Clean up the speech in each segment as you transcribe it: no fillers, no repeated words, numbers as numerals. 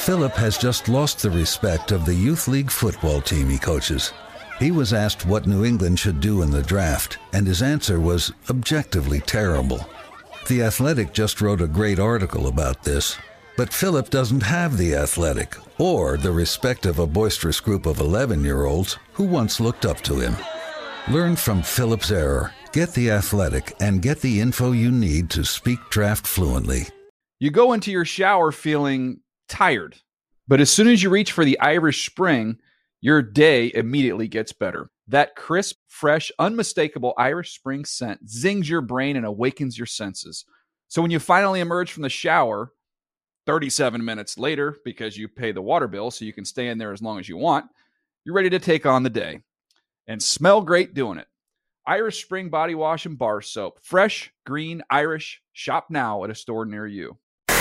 Philip has just lost the respect of the youth league football team he coaches. He was asked what New England should do in the draft, and his answer was objectively terrible. The Athletic just wrote a great article about this, but Philip doesn't have the Athletic or the respect of a boisterous group of 11-year-olds who once looked up to him. Learn from Philip's error, get the Athletic, and get the info you need to speak draft fluently. You go into your shower feeling tired, but as soon as you reach for the Irish Spring, your day immediately gets better. That crisp, fresh, unmistakable Irish Spring scent zings your brain and awakens your senses. So when you finally emerge from the shower 37 minutes later, because you pay the water bill so you can stay in there as long as you want, you're ready to take on the day and smell great doing it. Irish Spring Body Wash and Bar Soap. Fresh, green, Irish. Shop now at a store near you.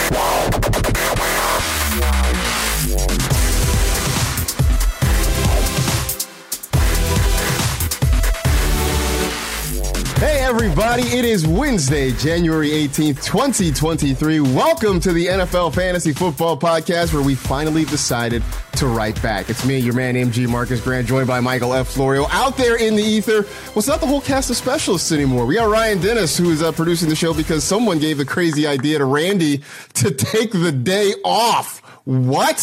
Hey everybody, it is Wednesday, January 18th, 2023. Welcome to the NFL Fantasy Football Podcast, where we finally decided to write back. It's me, your man, MG Marcus Grant, joined by Michael F. Florio. Out there in the ether, well, it's not the whole cast of specialists anymore. We got Ryan Dennis, who is producing the show because someone gave the crazy idea to Randy to take the day off. What?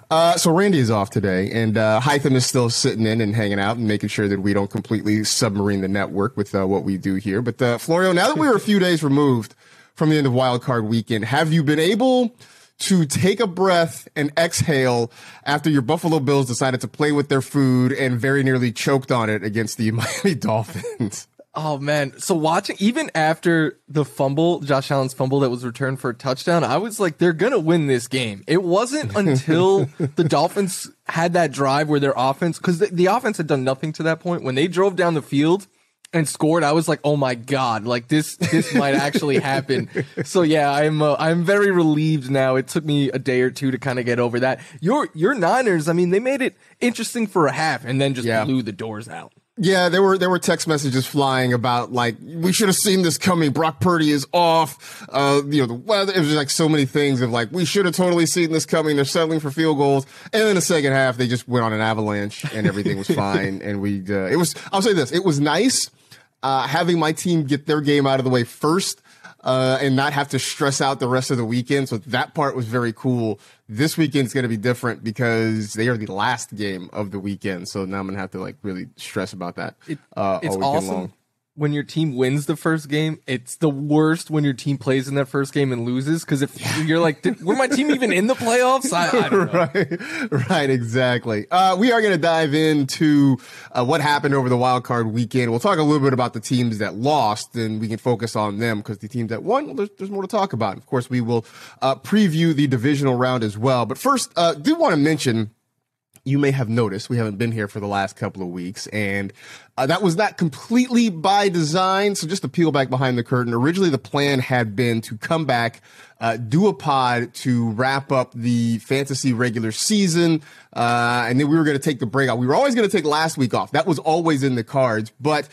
So Randy is off today, and Hytham is still sitting in and hanging out and making sure that we don't completely submarine the network with what we do here. But Florio, now that we're a few days removed from the end of Wild Card Weekend, have you been able to take a breath and exhale after your Buffalo Bills decided to play with their food and very nearly choked on it against the Miami Dolphins? Oh, man. So watching, even after the fumble, Josh Allen's fumble that was returned for a touchdown, I was like, they're going to win this game. It wasn't until the Dolphins had that drive where their offense, because the offense had done nothing to that point. When they drove down the field and scored, I was like, oh my God, like this might actually happen. So yeah, I'm very relieved now. It took me a day or two to kind of get over that. Your Niners, I mean, they made it interesting for a half and then just blew the doors out. Yeah, there were text messages flying about like, we should have seen this coming. Brock Purdy is off. The weather, it was just like so many things of like, we should have totally seen this coming. They're settling for field goals. And then the second half, they just went on an avalanche and everything was fine. And I'll say this, it was nice, having my team get their game out of the way first, and not have to stress out the rest of the weekend. So that part was very cool. This weekend's going to be different because they are the last game of the weekend. So now I'm going to have to like really stress about that. It's all weekend awesome long. When your team wins the first game. It's the worst when your team plays in that first game and loses. Because if you're like, were my team even in the playoffs? I don't know. Right, exactly. We are going to dive into what happened over the wild card weekend. We'll talk a little bit about the teams that lost, and we can focus on them because the teams that won, well, there's more to talk about. Of course, we will preview the divisional round as well. But first, do want to mention, you may have noticed we haven't been here for the last couple of weeks, and that was not completely by design. So just to peel back behind the curtain, originally the plan had been to come back, do a pod to wrap up the fantasy regular season, and then we were going to take the break out. We were always going to take last week off. That was always in the cards. But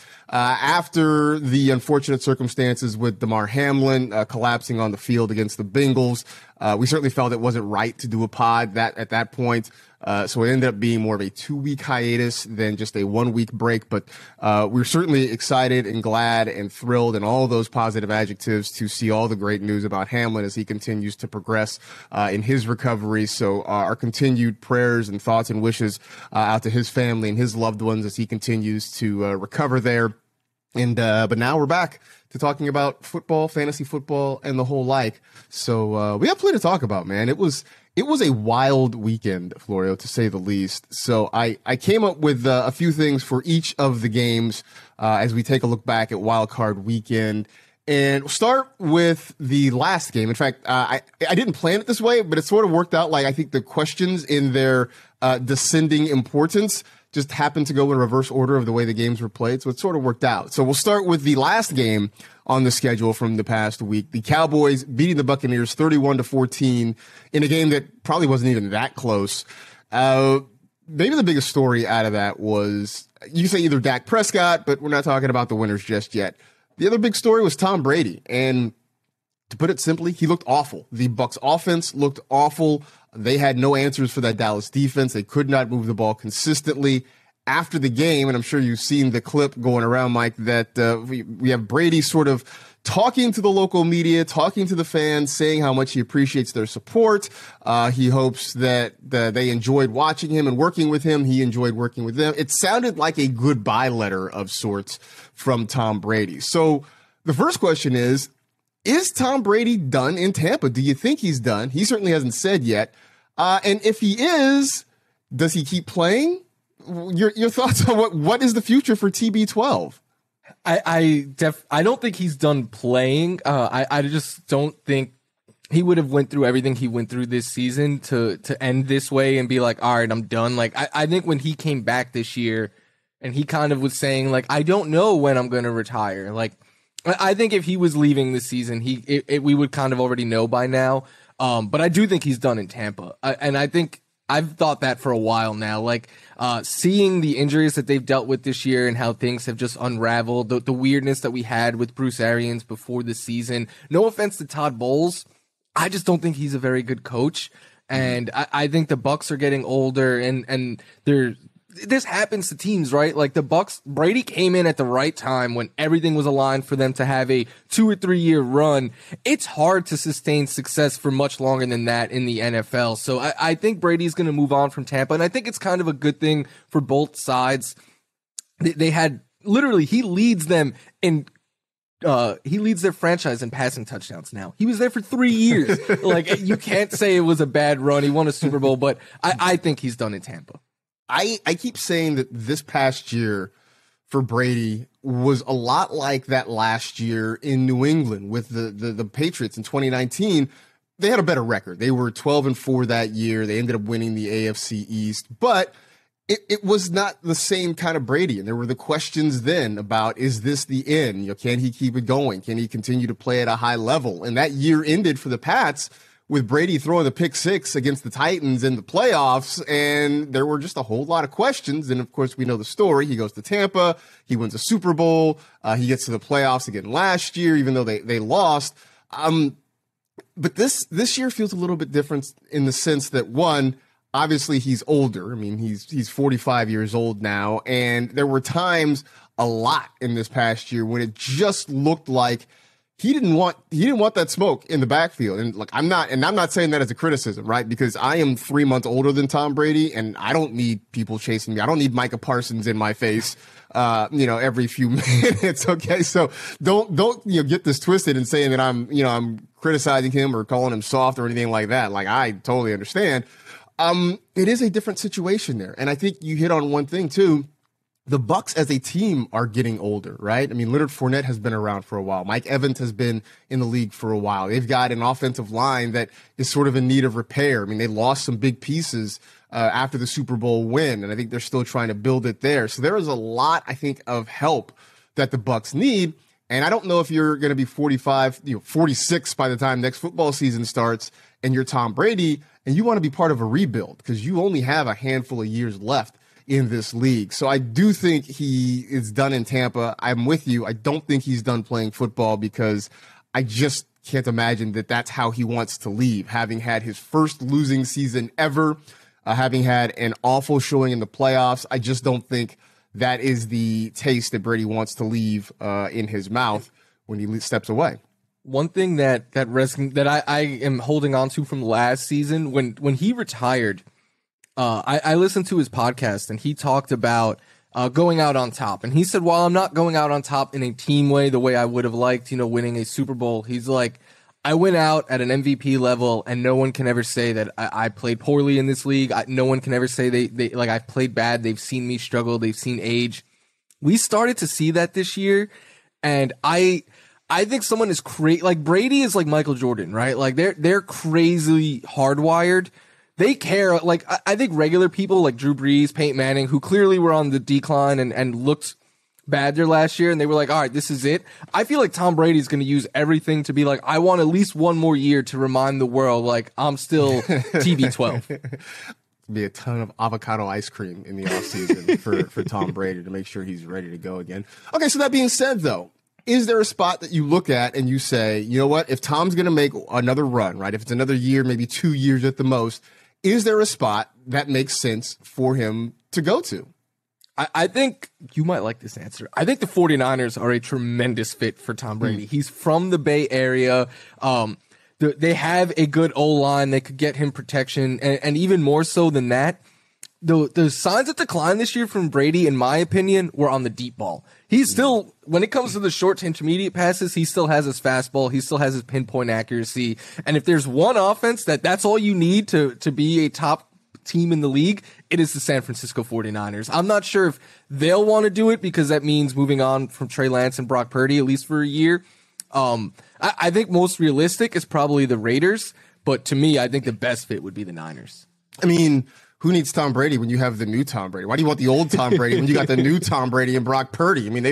after the unfortunate circumstances with Damar Hamlin collapsing on the field against the Bengals, we certainly felt it wasn't right to do a pod at that point. So it ended up being more of a 2-week hiatus than just a 1-week break. But we're certainly excited and glad and thrilled and all those positive adjectives to see all the great news about Hamlin as he continues to progress in his recovery. So our continued prayers and thoughts and wishes out to his family and his loved ones as he continues to recover there. And but now we're back to talking about football, fantasy football, and the whole like. So we have plenty to talk about, man. It was a wild weekend, Florio, to say the least. So I came up with a few things for each of the games as we take a look back at Wild Card Weekend. And we'll start with the last game. In fact, I didn't plan it this way, but it sort of worked out like I think the questions in their descending importance just happened to go in reverse order of the way the games were played. So it sort of worked out. So we'll start with the last game on the schedule from the past week. The Cowboys beating the Buccaneers 31-14 in a game that probably wasn't even that close. Maybe the biggest story out of that was, you can say either Dak Prescott, but we're not talking about the winners just yet. The other big story was Tom Brady. And to put it simply, he looked awful. The Bucs offense looked awful. They had no answers for that Dallas defense. They could not move the ball consistently. After the game, and I'm sure you've seen the clip going around, Mike, that we have Brady sort of talking to the local media, talking to the fans, saying how much he appreciates their support. He hopes that they enjoyed watching him and working with him. He enjoyed working with them. It sounded like a goodbye letter of sorts from Tom Brady. So the first question is Tom Brady done in Tampa? Do you think he's done? He certainly hasn't said yet. And if he is, does he keep playing? Your thoughts on what is the future for TB12? I don't think he's done playing. I just don't think he would have went through everything he went through this season to end this way and be like, all right, I'm done. Like, I think when he came back this year and he kind of was saying, like, I don't know when I'm going to retire. Like, I think if he was leaving this season, we would kind of already know by now. But I do think he's done in Tampa. And I think I've thought that for a while now. Like, seeing the injuries that they've dealt with this year and how things have just unraveled, the weirdness that we had with Bruce Arians before the season. No offense to Todd Bowles, I just don't think he's a very good coach. And I think the Bucs are getting older, and this happens to teams, right? Like the Bucs, Brady came in at the right time when everything was aligned for them to have a 2 or 3 year run. It's hard to sustain success for much longer than that in the NFL. So I think Brady's going to move on from Tampa, and I think it's kind of a good thing for both sides. They had literally, he leads them in. He leads their franchise in passing touchdowns now. He was there for 3 years. Like, you can't say it was a bad run. He won a Super Bowl, but I think he's done in Tampa. I keep saying that this past year for Brady was a lot like that last year in New England with the Patriots in 2019. They had a better record. They were 12-4 that year. They ended up winning the AFC East, but it was not the same kind of Brady. And there were the questions then about, is this the end? You know, can he keep it going? Can he continue to play at a high level? And that year ended for the Pats with Brady throwing the pick six against the Titans in the playoffs, and there were just a whole lot of questions. And of course, we know the story. He goes to Tampa, he wins a Super Bowl, he gets to the playoffs again last year, even though they lost. But this year feels a little bit different in the sense that, one, obviously he's older. I mean, he's 45 years old now, and there were times a lot in this past year when it just looked like he didn't want that smoke in the backfield. And look, I'm not saying that as a criticism, right? Because I am 3 months older than Tom Brady, and I don't need people chasing me. I don't need Micah Parsons in my face, every few minutes. Okay. So don't, get this twisted and saying that I'm criticizing him or calling him soft or anything like that. Like, I totally understand. It is a different situation there. And I think you hit on one thing too. The Bucs as a team are getting older, right? I mean, Leonard Fournette has been around for a while. Mike Evans has been in the league for a while. They've got an offensive line that is sort of in need of repair. I mean, they lost some big pieces after the Super Bowl win, and I think they're still trying to build it there. So there is a lot, I think, of help that the Bucs need. And I don't know if you're going to be 45, 46 by the time next football season starts, and you're Tom Brady, and you want to be part of a rebuild because you only have a handful of years left in this league. So I do think he is done in Tampa. I'm with you. I don't think he's done playing football because I just can't imagine that that's how he wants to leave, having had his first losing season ever, having had an awful showing in the playoffs. I just don't think that is the taste that Brady wants to leave in his mouth when he steps away. One thing that I am holding on to from last season, when he retired, I listened to his podcast and he talked about going out on top. And he said, while I'm not going out on top in a team way, the way I would have liked, winning a Super Bowl, he's like, I went out at an MVP level and no one can ever say that I played poorly in this league. No one can ever say they I played bad. They've seen me struggle. They've seen age. We started to see that this year. And I think someone is like Brady is like Michael Jordan, right? Like they're crazy hardwired. They care. Like, I think regular people like Drew Brees, Peyton Manning, who clearly were on the decline and looked bad there last year, and they were like, all right, this is it. I feel like Tom Brady's going to use everything to be like, I want at least one more year to remind the world, like, I'm still TB12. Be a ton of avocado ice cream in the offseason for Tom Brady to make sure he's ready to go again. Okay, so that being said, though, is there a spot that you look at and you say, you know what, if Tom's going to make another run, right, if it's another year, maybe 2 years at the most, is there a spot that makes sense for him to go to? I think you might like this answer. I think the 49ers are a tremendous fit for Tom Brady. He's from the Bay Area. They have a good O-line. They could get him protection. And even more so than that, the signs of decline this year from Brady, in my opinion, were on the deep ball. He's still, when it comes to the short to intermediate passes, he still has his fastball. He still has his pinpoint accuracy. And if there's one offense that's all you need to be a top team in the league, it is the San Francisco 49ers. I'm not sure if they'll want to do it because that means moving on from Trey Lance and Brock Purdy, at least for a year. I think most realistic is probably the Raiders, but to me, I think the best fit would be the Niners. I mean, who needs Tom Brady when you have the new Tom Brady? Why do you want the old Tom Brady when you got the new Tom Brady and Brock Purdy? I mean,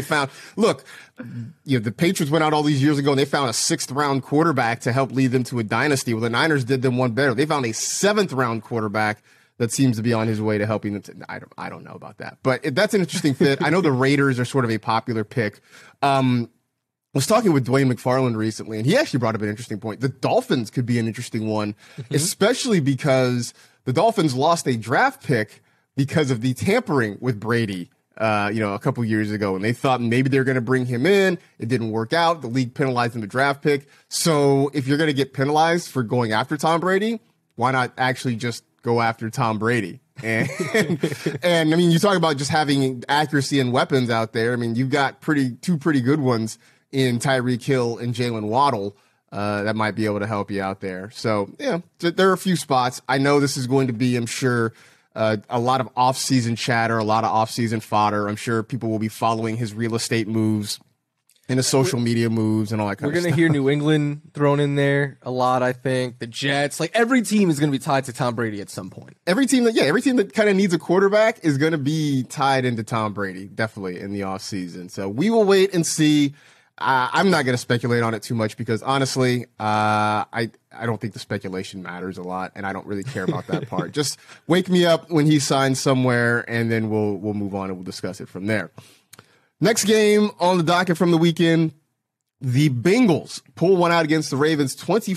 the Patriots went out all these years ago and they found a 6th round quarterback to help lead them to a dynasty. Well, the Niners did them one better. They found a 7th round quarterback that seems to be on his way to helping them. I don't know about that, but that's an interesting fit. I know the Raiders are sort of a popular pick. I was talking with Dwayne McFarland recently, and he actually brought up an interesting point. The Dolphins could be an interesting one, especially because the Dolphins lost a draft pick because of the tampering with Brady, a couple years ago, and they thought maybe they're going to bring him in. It didn't work out. The league penalized them the draft pick. So if you're going to get penalized for going after Tom Brady, why not actually just go after Tom Brady? And I mean, you talk about just having accuracy and weapons out there. I mean, you've got two pretty good ones in Tyreek Hill and Jalen Waddle that might be able to help you out there. So, yeah, there are a few spots. I know this is going to be, I'm sure, a lot of off-season chatter, a lot of off-season fodder. I'm sure people will be following his real estate moves and his social media moves and all that kind of stuff. We're going to hear New England thrown in there a lot, I think. The Jets, like every team is going to be tied to Tom Brady at some point. Every team that kind of needs a quarterback is going to be tied into Tom Brady, definitely in the offseason. So we will wait and see. I'm not going to speculate on it too much because honestly, I don't think the speculation matters a lot, and I don't really care about that part. Just wake me up when he signs somewhere, and then we'll move on and we'll discuss it from there. Next game on the docket from the weekend, the Bengals pull one out against the Ravens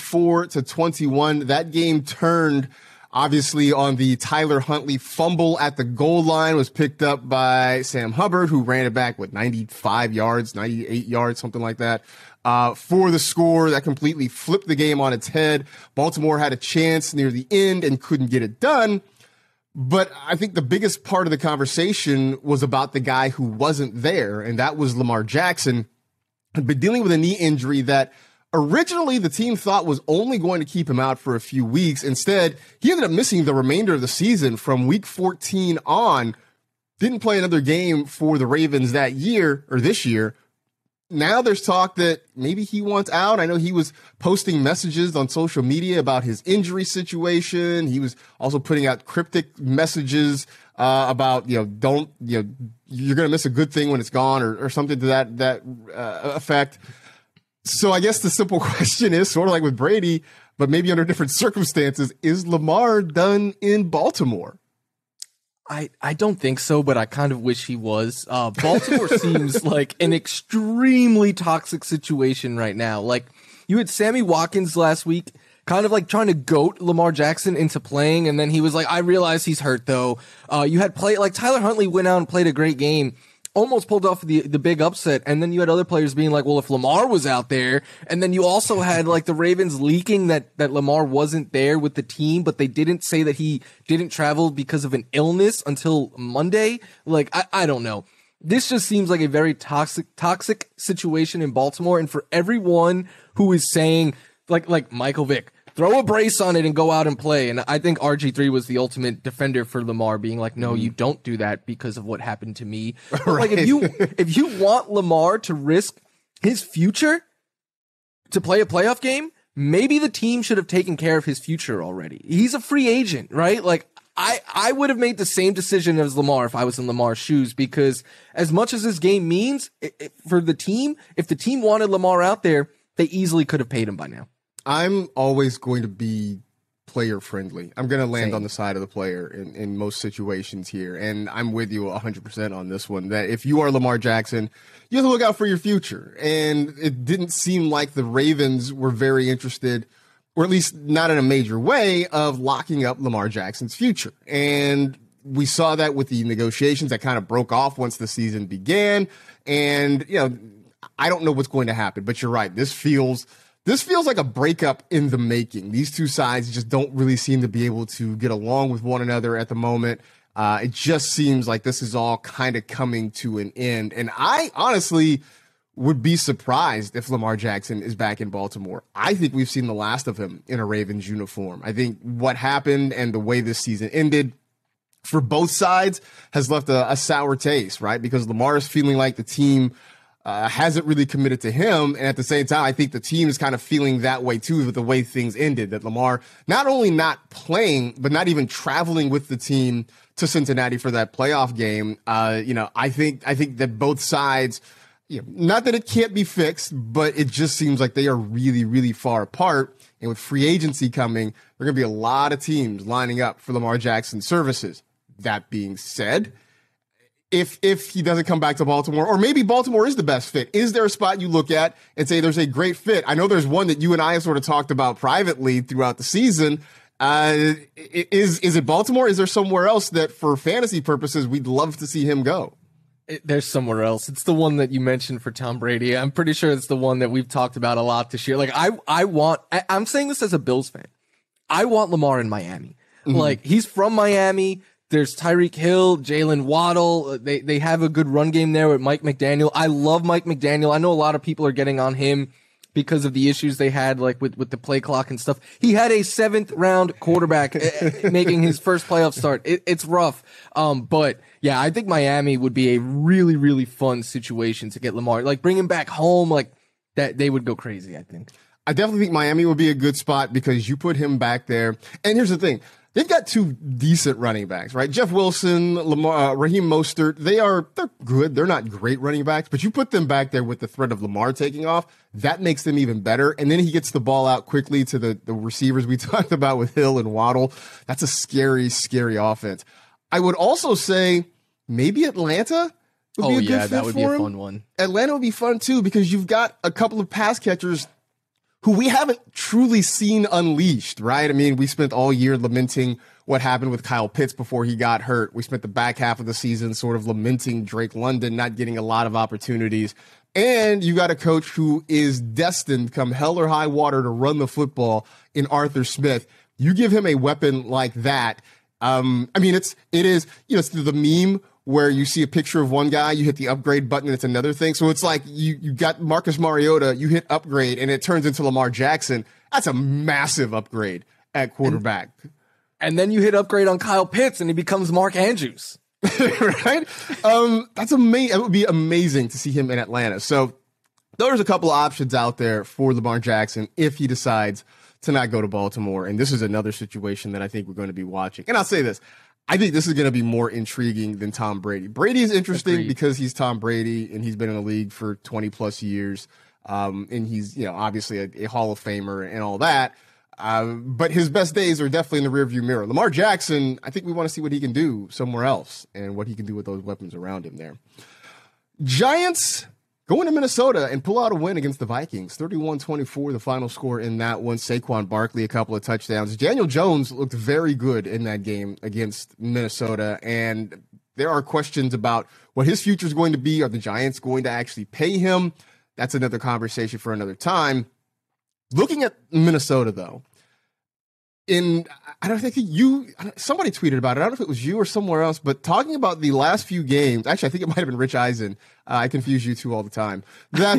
24-21. That game turned obviously on the Tyler Huntley fumble at the goal line, was picked up by Sam Hubbard, who ran it back with 95 yards, 98 yards, something like that, for the score that completely flipped the game on its head. Baltimore had a chance near the end and couldn't get it done. But I think the biggest part of the conversation was about the guy who wasn't there, and that was Lamar Jackson, had been dealing with a knee injury that originally the team thought was only going to keep him out for a few weeks. Instead, he ended up missing the remainder of the season from week 14 on. Didn't play another game for the Ravens that year or this year. Now there's talk that maybe he wants out. I know he was posting messages on social media about his injury situation. He was also putting out cryptic messages about, you're going to miss a good thing when it's gone or something to that effect. So I guess the simple question is sort of like with Brady, but maybe under different circumstances, is Lamar done in Baltimore? I don't think so, but I kind of wish he was. Baltimore seems like an extremely toxic situation right now. Like, you had Sammy Watkins last week kind of like trying to goat Lamar Jackson into playing, and then he was like, I realize he's hurt though. You had Tyler Huntley went out and played a great game, almost pulled off the big upset, and then you had other players being like, well, if Lamar was out there, and then you also had like the Ravens leaking that Lamar wasn't there with the team, but they didn't say that he didn't travel because of an illness until Monday. Like, I don't know. This just seems like a very toxic situation in Baltimore, and for everyone who is saying, like Michael Vick, throw a brace on it and go out and play. And I think RG3 was the ultimate defender for Lamar, being like, no, you don't do that because of what happened to me. But like, if you want Lamar to risk his future to play a playoff game, maybe the team should have taken care of his future already. He's a free agent, right? Like, I would have made the same decision as Lamar if I was in Lamar's shoes, because as much as this game means for the team, if the team wanted Lamar out there, they easily could have paid him by now. I'm always going to be player friendly. I'm going to land on the side of the player in most situations here. And I'm with you 100% on this one, that if you are Lamar Jackson, you have to look out for your future. And it didn't seem like the Ravens were very interested or at least not in a major way, of locking up Lamar Jackson's future. And we saw that with the negotiations that kind of broke off once the season began. And, I don't know what's going to happen, but you're right. This feels like a breakup in the making. These two sides just don't really seem to be able to get along with one another at the moment. It just seems like this is all kind of coming to an end. And I honestly would be surprised if Lamar Jackson is back in Baltimore. I think we've seen the last of him in a Ravens uniform. I think what happened and the way this season ended for both sides has left a sour taste, right? Because Lamar is feeling like the team hasn't really committed to him. And at the same time, I think the team is kind of feeling that way too with the way things ended, that Lamar not only not playing, but not even traveling with the team to Cincinnati for that playoff game. I think that both sides, not that it can't be fixed, but it just seems like they are really, really far apart. And with free agency coming, there are going to be a lot of teams lining up for Lamar Jackson's services. That being said, if he doesn't come back to Baltimore, or maybe Baltimore is the best fit, is there a spot you look at and say there's a great fit? I know there's one that you and I have sort of talked about privately throughout the season. Is it Baltimore? Is there somewhere else that for fantasy purposes we'd love to see him go? There's somewhere else. It's the one that you mentioned for Tom Brady. I'm pretty sure it's the one that we've talked about a lot this year. Like I'm saying this as a Bills fan. I want Lamar in Miami. Mm-hmm. Like, he's from Miami. There's Tyreek Hill, Jalen Waddle. They have a good run game there with Mike McDaniel. I love Mike McDaniel. I know a lot of people are getting on him because of the issues they had, like with the play clock and stuff. He had a 7th round quarterback making his first playoff start. It's rough. But yeah, I think Miami would be a really, really fun situation to get Lamar. Like, bring him back home, like that, they would go crazy, I think. I definitely think Miami would be a good spot because you put him back there. And here's the thing. They've got two decent running backs, right? Jeff Wilson, Raheem Mostert, they're good. They're not great running backs, but you put them back there with the threat of Lamar taking off, that makes them even better. And then he gets the ball out quickly to the receivers we talked about with Hill and Waddle. That's a scary, scary offense. I would also say maybe Atlanta would be a good fit that would for be a him. fun one. Atlanta would be fun too because you've got a couple of pass catchers who we haven't truly seen unleashed, right? I mean, we spent all year lamenting what happened with Kyle Pitts before he got hurt. We spent the back half of the season sort of lamenting Drake London not getting a lot of opportunities. And you got a coach who is destined, come hell or high water, to run the football in Arthur Smith. You give him a weapon like that. I mean, it is the meme where you see a picture of one guy, you hit the upgrade button, and it's another thing. So it's like you got Marcus Mariota, you hit upgrade, and it turns into Lamar Jackson. That's a massive upgrade at quarterback. And then you hit upgrade on Kyle Pitts, and he becomes Mark Andrews. Right? That's amazing. It would be amazing to see him in Atlanta. So there's a couple of options out there for Lamar Jackson if he decides to not go to Baltimore. And this is another situation that I think we're going to be watching. And I'll say this. I think this is going to be more intriguing than Tom Brady. Brady is interesting because he's Tom Brady and he's been in the league for 20 plus years. And he's, obviously a Hall of Famer and all that. But his best days are definitely in the rearview mirror. Lamar Jackson, I think we want to see what he can do somewhere else and what he can do with those weapons around him there. Giants going to Minnesota and pull out a win against the Vikings. 31-24, the final score in that one. Saquon Barkley, a couple of touchdowns. Daniel Jones looked very good in that game against Minnesota. And there are questions about what his future is going to be. Are the Giants going to actually pay him? That's another conversation for another time. Looking at Minnesota, though, I don't think somebody tweeted about it. I don't know if it was you or somewhere else, but talking about the last few games, actually, I think it might have been Rich Eisen. I confuse you two all the time. That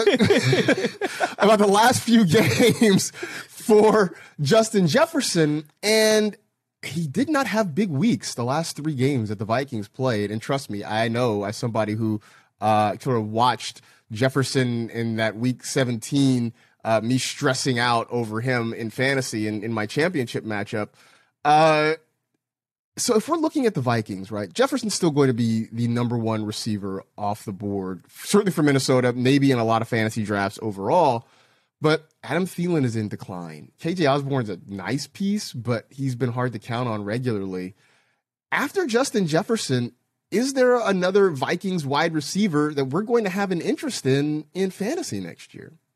about the last few games for Justin Jefferson, and he did not have big weeks the last 3 games that the Vikings played. And trust me, I know as somebody who sort of watched Jefferson in that week 17. Me stressing out over him in fantasy in my championship matchup. So if we're looking at the Vikings, right, Jefferson's still going to be the number 1 receiver off the board, certainly for Minnesota, maybe in a lot of fantasy drafts overall. But Adam Thielen is in decline. KJ Osborne's a nice piece, but he's been hard to count on regularly. After Justin Jefferson, is there another Vikings wide receiver that we're going to have an interest in fantasy next year?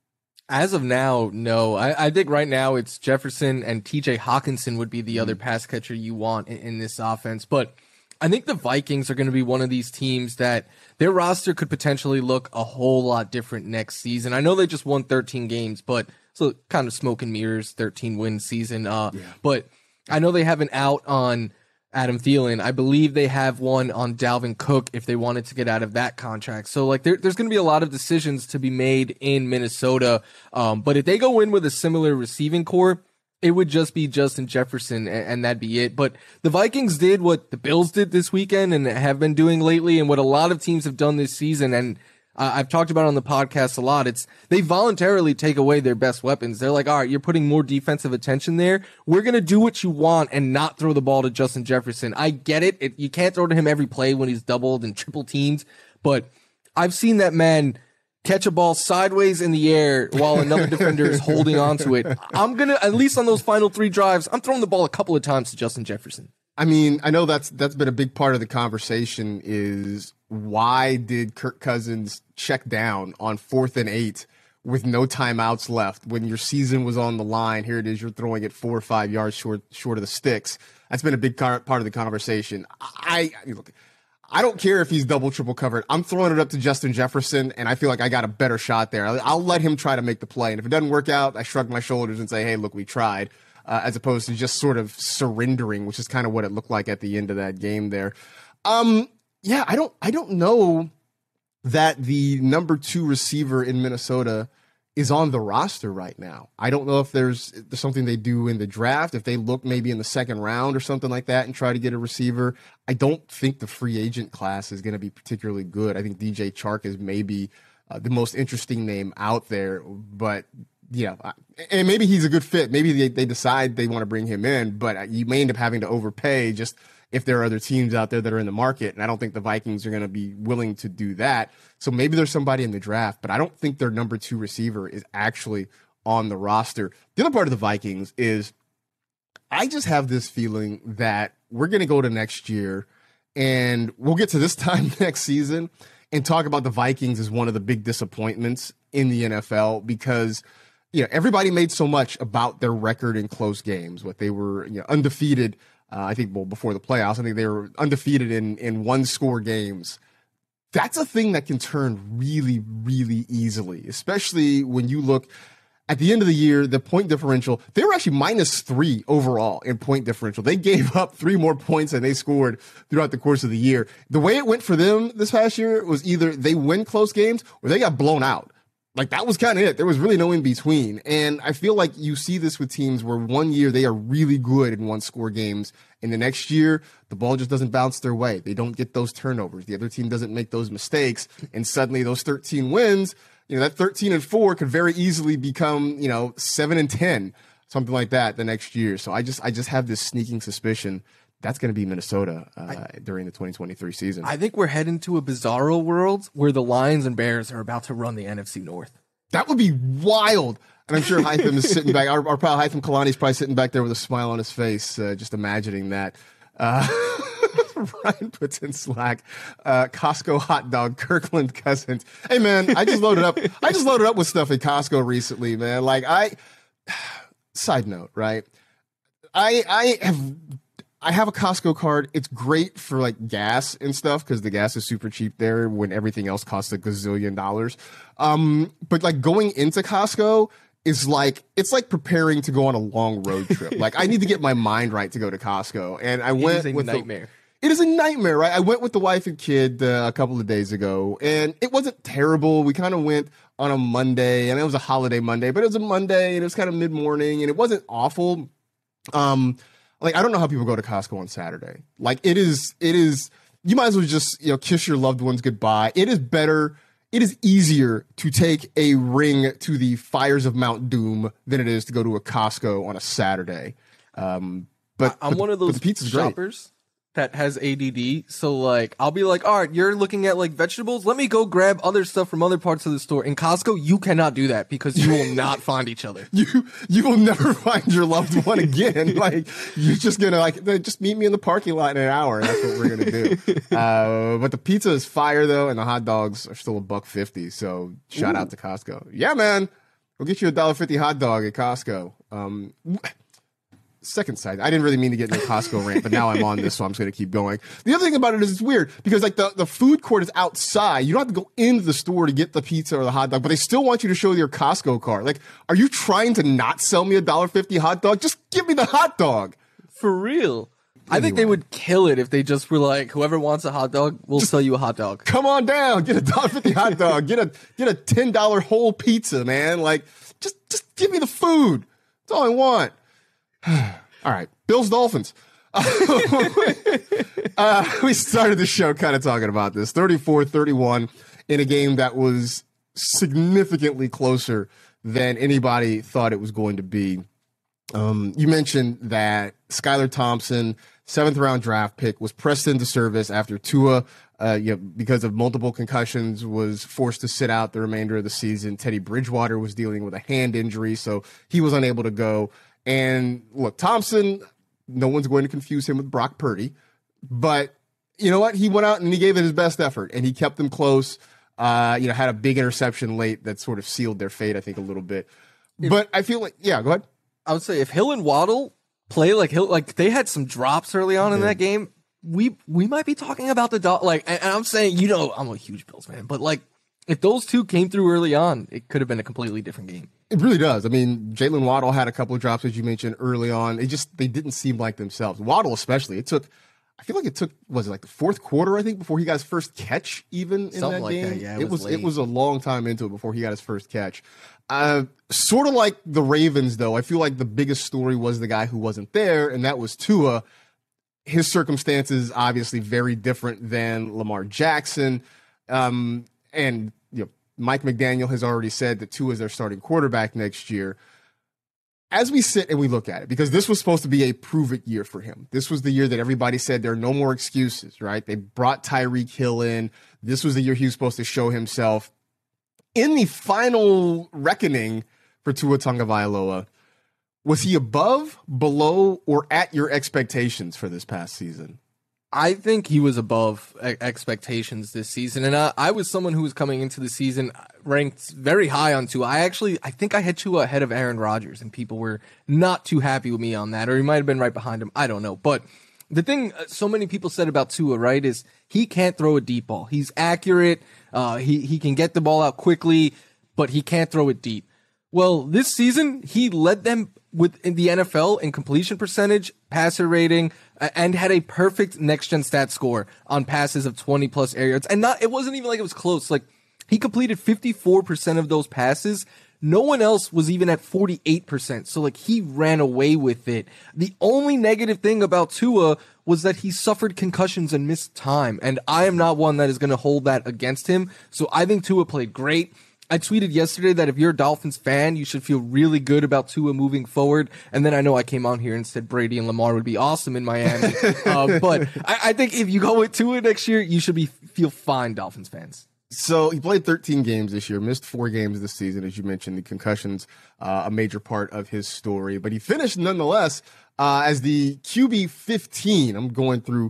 As of now, no. I think right now it's Jefferson and TJ Hawkinson would be the other pass catcher you want in this offense. But I think the Vikings are going to be one of these teams that their roster could potentially look a whole lot different next season. I know they just won 13 games, but so kind of smoke and mirrors, 13-win season. But I know they have an out on Adam Thielen. I believe they have one on Dalvin Cook if they wanted to get out of that contract. So like there's going to be a lot of decisions to be made in Minnesota. But if they go in with a similar receiving core, it would just be Justin Jefferson and that'd be it. But the Vikings did what the Bills did this weekend and have been doing lately and what a lot of teams have done this season. And I've talked about it on the podcast a lot. It's they voluntarily take away their best weapons. They're like, all right, you're putting more defensive attention there. We're going to do what you want and not throw the ball to Justin Jefferson. I get it. You can't throw to him every play when he's doubled and triple teamed, but I've seen that man catch a ball sideways in the air while another defender is holding onto it. I'm going to, at least on those final 3 drives, I'm throwing the ball a couple of times to Justin Jefferson. I mean, I know that's been a big part of the conversation is why did Kirk Cousins check down on 4th and 8 with no timeouts left when your season was on the line? Here it is, you're throwing it 4 or 5 yards short of the sticks. That's been a big part of the conversation. Look, I don't care if he's double, triple covered. I'm throwing it up to Justin Jefferson, and I feel like I got a better shot there. I'll let him try to make the play, and if it doesn't work out, I shrug my shoulders and say, hey, look, we tried. As opposed to just sort of surrendering, which is kind of what it looked like at the end of that game there. Yeah, I don't know that the number 2 receiver in Minnesota is on the roster right now. I don't know if there's something they do in the draft, if they look maybe in the second round or something like that and try to get a receiver. I don't think the free agent class is going to be particularly good. I think DJ Chark is maybe the most interesting name out there, but yeah, and maybe he's a good fit. Maybe they decide they want to bring him in, but you may end up having to overpay just if there are other teams out there that are in the market. And I don't think the Vikings are going to be willing to do that. So maybe there's somebody in the draft, but I don't think their number 2 receiver is actually on the roster. The other part of the Vikings is I just have this feeling that we're going to go to next year and we'll get to this time next season and talk about the Vikings as one of the big disappointments in the NFL because everybody made so much about their record in close games, what they were undefeated. I think, before the playoffs, I think they were undefeated in 1-score games. That's a thing that can turn really, really easily, especially when you look at the end of the year, the point differential, they were actually -3 overall in point differential. They gave up 3 more points than they scored throughout the course of the year. The way it went for them this past year was either they win close games or they got blown out. Like, that was kind of it. There was really no in between. And I feel like you see this with teams where one year they are really good in 1-score games, and the next year the ball just doesn't bounce their way. They don't get those turnovers. The other team doesn't make those mistakes, and suddenly those 13 wins, that 13-4 could very easily become 7-10, something like that the next year. So I just have this sneaking suspicion that's going to be Minnesota during the 2023 season. I think we're heading to a bizarro world where the Lions and Bears are about to run the NFC North. That would be wild. And I'm sure Hytham is sitting back. Our pal Hytham Kalani is probably sitting back there with a smile on his face, just imagining that. Ryan puts in Slack, Costco hot dog, Kirkland Cousins. Hey man, I just loaded up with stuff at Costco recently, man. Like side note, right? I have a Costco card. It's great for like gas and stuff because the gas is super cheap there when everything else costs a gazillion dollars. But like going into Costco is it's like preparing to go on a long road trip. Like I need to get my mind right to go to Costco. And I went with nightmare. It is a nightmare, right? I went with the wife and kid a couple of days ago, and it wasn't terrible. We kind of went on a Monday, and it was a holiday Monday, but it was a Monday, and it was kind of mid-morning, and it wasn't awful. I don't know how people go to Costco on Saturday. Like it is, you might as well just, kiss your loved ones goodbye. It is easier to take a ring to the fires of Mount Doom than it is to go to a Costco on a Saturday. But I'm one of those shoppers that has ADD. So I'll be like, all right, you're looking at vegetables. Let me go grab other stuff from other parts of the store. In Costco, you cannot do that because you will not find each other. You will never find your loved one again. You're just gonna just meet me in the parking lot in an hour. And that's what we're gonna do. But the pizza is fire though, and the hot dogs are still $1.50. So shout out to Costco. Yeah, man. Go get you a $1.50 hot dog at Costco. Second side. I didn't really mean to get in a Costco rant, but now I'm on this, so I'm just going to keep going. The other thing about it is it's weird because like the food court is outside. You don't have to go into the store to get the pizza or the hot dog, but they still want you to show your Costco card. Like, are you trying to not sell me a $1.50 hot dog? Just give me the hot dog. For real. I think they would kill it if they just were like, whoever wants a hot dog, we'll sell you a hot dog. Come on down, get a $1.50 hot dog, get a $10 whole pizza, man. Like, just give me the food. That's all I want. All right, Bills Dolphins. We started the show kind of talking about this 34-31 in a game that was significantly closer than anybody thought it was going to be. You mentioned that Skylar Thompson, 7th round draft pick, was pressed into service after Tua, because of multiple concussions, was forced to sit out the remainder of the season. Teddy Bridgewater was dealing with a hand injury, so he was unable to go. And look, Thompson, no one's going to confuse him with Brock Purdy, but you know what? He went out and he gave it his best effort, and he kept them close. Had a big interception late that sort of sealed their fate, I think, a little bit. But I feel like, yeah, go ahead. I would say if Hill and Waddle play like Hill, like they had some drops early on in that game, we might be talking about the and I'm saying, I'm a huge Bills fan, but like if those two came through early on, it could have been a completely different game. It really does. I mean, Jalen Waddle had a couple of drops, as you mentioned early on. They didn't seem like themselves. Waddle especially. I feel like was it like the fourth quarter, I think, before he got his first catch even in Something that like game? that, yeah. It was a long time into it before he got his first catch. Sort of like the Ravens, though. I feel like the biggest story was the guy who wasn't there, and that was Tua. His circumstances obviously very different than Lamar Jackson. And Mike McDaniel has already said that Tua is their starting quarterback next year. As we sit and we look at it, because this was supposed to be a prove-it year for him. This was the year that everybody said there are no more excuses, right? They brought Tyreek Hill in. This was the year he was supposed to show himself. In the final reckoning for Tua Tagovailoa, was he above, below, or at your expectations for this past season? I think he was above expectations this season. And I was someone who was coming into the season ranked very high on Tua. I think I had Tua ahead of Aaron Rodgers, and people were not too happy with me on that, or he might have been right behind him. I don't know. But the thing so many people said about Tua, right, is he can't throw a deep ball. He's accurate. He can get the ball out quickly, but he can't throw it deep. Well, this season, he led them in the NFL in completion percentage, passer rating, and had a perfect next-gen stat score on passes of 20-plus air yards. And it wasn't even like it was close. Like, he completed 54% of those passes. No one else was even at 48%. So, like, he ran away with it. The only negative thing about Tua was that he suffered concussions and missed time. And I am not one that is going to hold that against him. So I think Tua played great. I tweeted yesterday that if you're a Dolphins fan, you should feel really good about Tua moving forward. And then I know I came on here and said Brady and Lamar would be awesome in Miami. But I think if you go with Tua next year, you should feel fine, Dolphins fans. So he played 13 games this year, missed 4 games this season. As you mentioned, the concussions, a major part of his story. But he finished nonetheless as the QB 15. I'm going through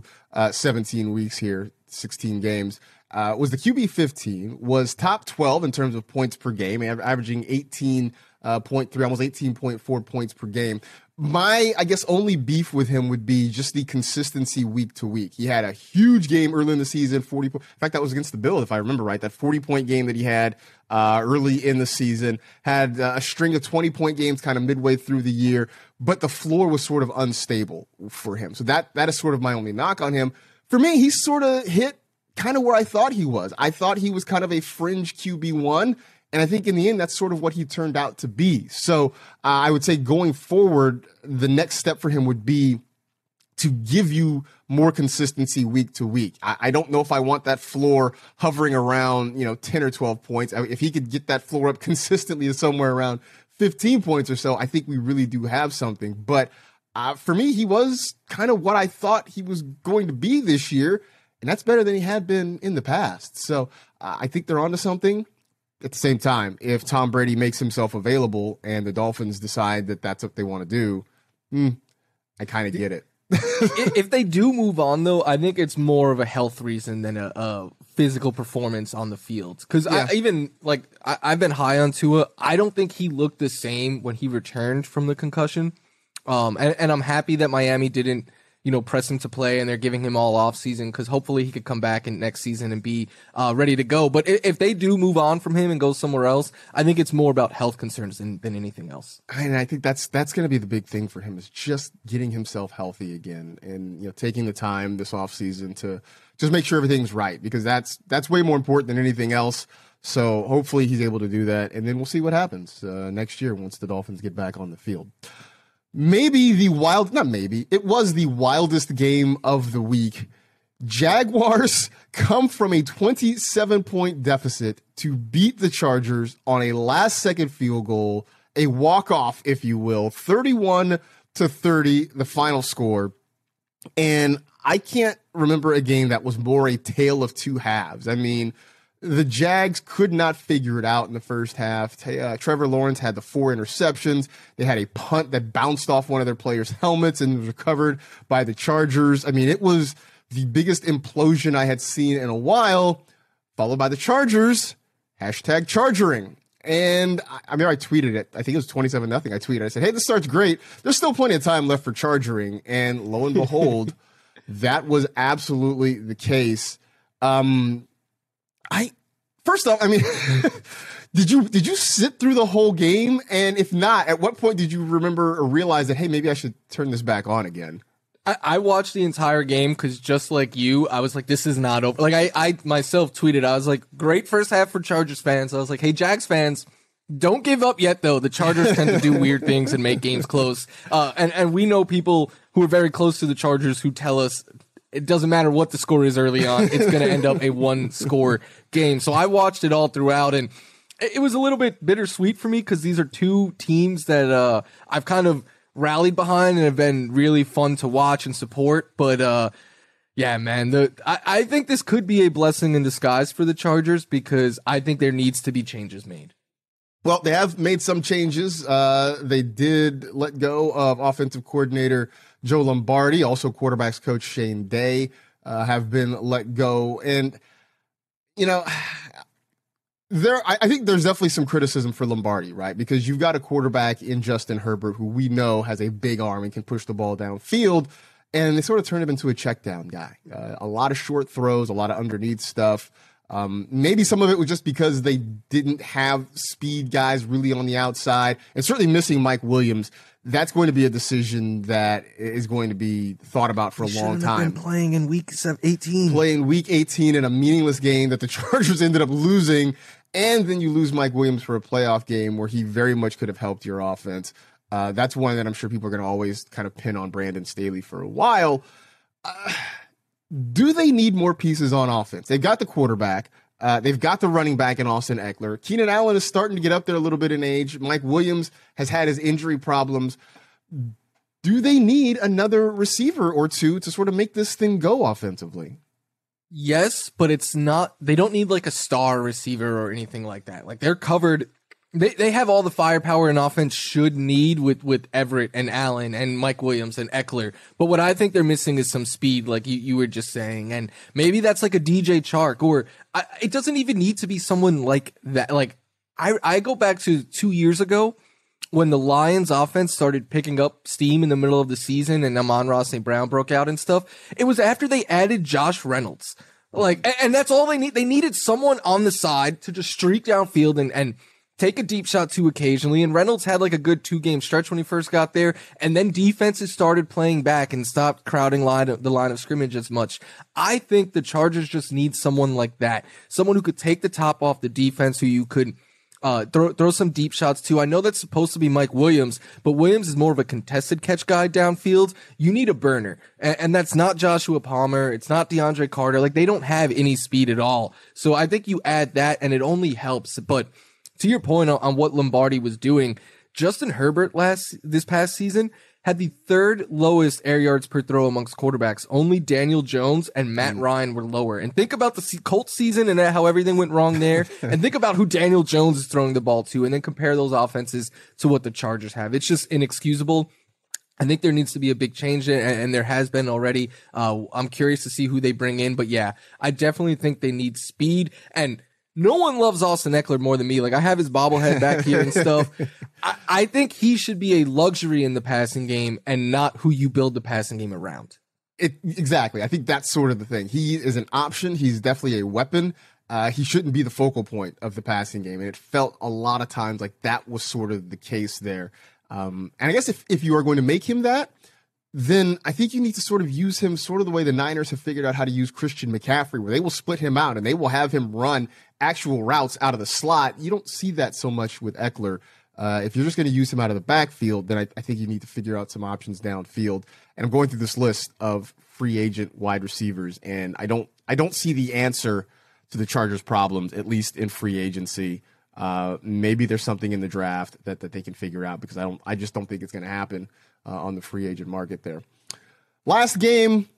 17 weeks here, 16 games. Was the QB 15, was top 12 in terms of points per game, averaging 18.3, almost 18.4 points per game. My, I guess, only beef with him would be just the consistency week to week. He had a huge game early in the season, 40. In fact, that was against the Bills, if I remember right. That 40-point game that he had early in the season, had a string of 20-point games kind of midway through the year, but the floor was sort of unstable for him. So that is sort of my only knock on him. For me, he sort of hit kind of where I thought he was. I thought he was kind of a fringe QB1, and I think in the end, that's sort of what he turned out to be. So I would say going forward, the next step for him would be to give you more consistency week to week. I don't know if I want that floor hovering around, 10 or 12 points. If he could get that floor up consistently to somewhere around 15 points or so, I think we really do have something. But for me, he was kind of what I thought he was going to be this year. And that's better than he had been in the past. So I think they're onto something. At the same time, if Tom Brady makes himself available and the Dolphins decide that that's what they want to do, I kind of get it. If they do move on, though, I think it's more of a health reason than a physical performance on the field. Because I've been high on Tua. I don't think he looked the same when he returned from the concussion. And I'm happy that Miami didn't, press him to play and they're giving him all off season, because hopefully he could come back in next season and be ready to go. But if they do move on from him and go somewhere else, I think it's more about health concerns than anything else. And I think that's going to be the big thing for him, is just getting himself healthy again, and taking the time this offseason to just make sure everything's right, because that's way more important than anything else. So hopefully he's able to do that, and then we'll see what happens next year once the Dolphins get back on the field. It was the wildest game of the week. Jaguars come from a 27-point deficit to beat the Chargers on a last-second field goal, a walk-off, if you will, 31-30, the final score. And I can't remember a game that was more a tale of two halves. I mean, the Jags could not figure it out in the first half. Trevor Lawrence had the 4 interceptions. They had a punt that bounced off one of their players' helmets and was recovered by the Chargers. I mean, it was the biggest implosion I had seen in a while, followed by the Chargers, #Chargering. And I tweeted it. I think it was 27-0. I tweeted. I said, hey, this starts great. There's still plenty of time left for Chargering. And lo and behold, that was absolutely the case. First off, did you sit through the whole game? And if not, at what point did you remember or realize that, hey, maybe I should turn this back on again? I watched the entire game because, just like you, I was like, this is not over. Like, I myself tweeted, I was like, great first half for Chargers fans. I was like, hey, Jags fans, don't give up yet, though. The Chargers tend to do weird things and make games close. And we know people who are very close to the Chargers who tell us it doesn't matter what the score is early on, it's going to end up a 1-score game. So I watched it all throughout, and it was a little bit bittersweet for me because these are two teams that I've kind of rallied behind and have been really fun to watch and support. But yeah, man, I think this could be a blessing in disguise for the Chargers, because I think there needs to be changes made. Well, they have made some changes. They did let go of offensive coordinator Joe Lombardi, also quarterbacks coach Shane Day have been let go. And, I think there's definitely some criticism for Lombardi, right? Because you've got a quarterback in Justin Herbert who we know has a big arm and can push the ball downfield. And they sort of turned him into a check down guy. A lot of short throws, a lot of underneath stuff. Maybe some of it was just because they didn't have speed guys really on the outside, and certainly missing Mike Williams. That's going to be a decision that is going to be thought about for a long time. Been playing in week 18. Playing week 18 in a meaningless game that the Chargers ended up losing, and then you lose Mike Williams for a playoff game where he very much could have helped your offense. That's one that I'm sure people are going to always kind of pin on Brandon Staley for a while. Do they need more pieces on offense? They've got the quarterback. They've got the running back in Austin Eckler. Keenan Allen is starting to get up there a little bit in age. Mike Williams has had his injury problems. Do they need another receiver or two to sort of make this thing go offensively? Yes, but they don't need like a star receiver or anything like that. Like, they're covered. They have all the firepower an offense should need with Everett and Allen and Mike Williams and Eckler. But what I think they're missing is some speed, like you were just saying. And maybe that's like a DJ Chark, or it doesn't even need to be someone like that. Like, I go back to 2 years ago when the Lions offense started picking up steam in the middle of the season and Amon-Ra St. Brown broke out and stuff. It was after they added Josh Reynolds. Like, and that's all they need. They needed someone on the side to just streak downfield and take a deep shot too occasionally. And Reynolds had like a good 2-game stretch when he first got there. And then defenses started playing back and stopped crowding the line of scrimmage as much. I think the Chargers just need someone like that. Someone who could take the top off the defense, who you could throw some deep shots to. I know that's supposed to be Mike Williams, but Williams is more of a contested catch guy downfield. You need a burner. And that's not Joshua Palmer. It's not DeAndre Carter. Like, they don't have any speed at all. So I think you add that and it only helps. But to your point on what Lombardi was doing, Justin Herbert this past season had the 3rd lowest air yards per throw amongst quarterbacks. Only Daniel Jones and Matt Ryan were lower. And think about the Colts season and how everything went wrong there. And think about who Daniel Jones is throwing the ball to, and then compare those offenses to what the Chargers have. It's just inexcusable. I think there needs to be a big change, and there has been already. I'm curious to see who they bring in, but yeah, I definitely think they need speed. And no one loves Austin Eckler more than me. Like, I have his bobblehead back here and stuff. I think he should be a luxury in the passing game and not who you build the passing game around. Exactly. I think that's sort of the thing. He is an option. He's definitely a weapon. He shouldn't be the focal point of the passing game. And it felt a lot of times like that was sort of the case there. And I guess if you are going to make him that, then I think you need to sort of use him sort of the way the Niners have figured out how to use Christian McCaffrey, where they will split him out and they will have him run actual routes out of the slot. You don't see that so much with Eckler. If you're just going to use him out of the backfield, then I think you need to figure out some options downfield. And I'm going through this list of free agent wide receivers, and I don't see the answer to the Chargers' problems, at least in free agency. Maybe there's something in the draft that they can figure out, because I just don't think it's going to happen on the free agent market there. First game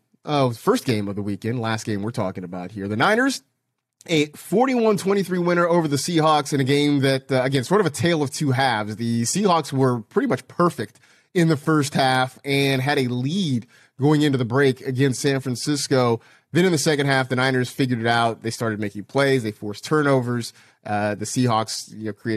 of the weekend, last game we're talking about here. The Niners, a 41-23 winner over the Seahawks in a game that, again, sort of a tale of two halves. The Seahawks were pretty much perfect in the first half and had a lead going into the break against San Francisco. Then in the second half, the Niners figured it out. They started making plays. They forced turnovers. The Seahawks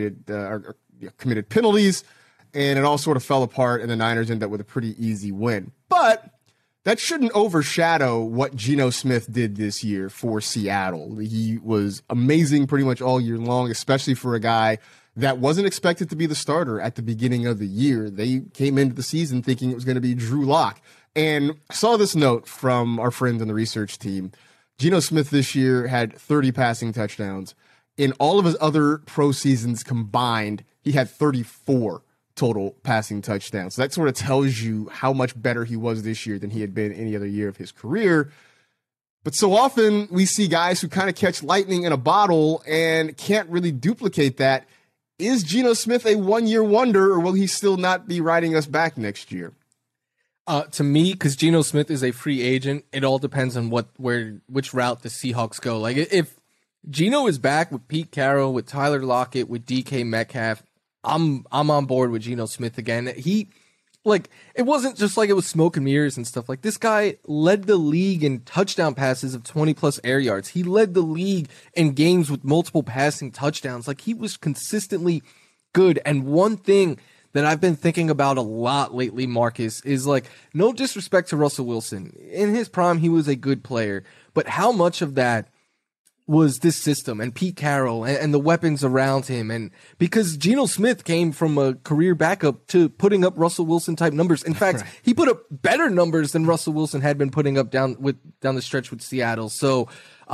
committed penalties, and it all sort of fell apart, and the Niners ended up with a pretty easy win. But that shouldn't overshadow what Geno Smith did this year for Seattle. He was amazing pretty much all year long, especially for a guy that wasn't expected to be the starter at the beginning of the year. They came into the season thinking it was going to be Drew Lock. And I saw this note from our friends on the research team. Geno Smith this year had 30 passing touchdowns. In all of his other pro seasons combined, he had 34 total passing touchdowns. So that sort of tells you how much better he was this year than he had been any other year of his career. But so often we see guys who kind of catch lightning in a bottle and can't really duplicate that. Is Geno Smith a one-year wonder, or will he still not be riding us back next year? To me, because Geno Smith is a free agent, it all depends on which route the Seahawks go. Like, if Geno is back with Pete Carroll, with Tyler Lockett, with DK Metcalf, I'm on board with Geno Smith again. It wasn't just like it was smoke and mirrors and stuff. Like, this guy led the league in touchdown passes of 20 plus air yards. He led the league in games with multiple passing touchdowns. Like, he was consistently good. And one thing that I've been thinking about a lot lately, Marcus, is like, no disrespect to Russell Wilson. In his prime, he was a good player, but how much of that was this system and Pete Carroll and the weapons around him? And because Geno Smith came from a career backup to putting up Russell Wilson type numbers. In fact, he put up better numbers than Russell Wilson had been putting up down the stretch with Seattle. So,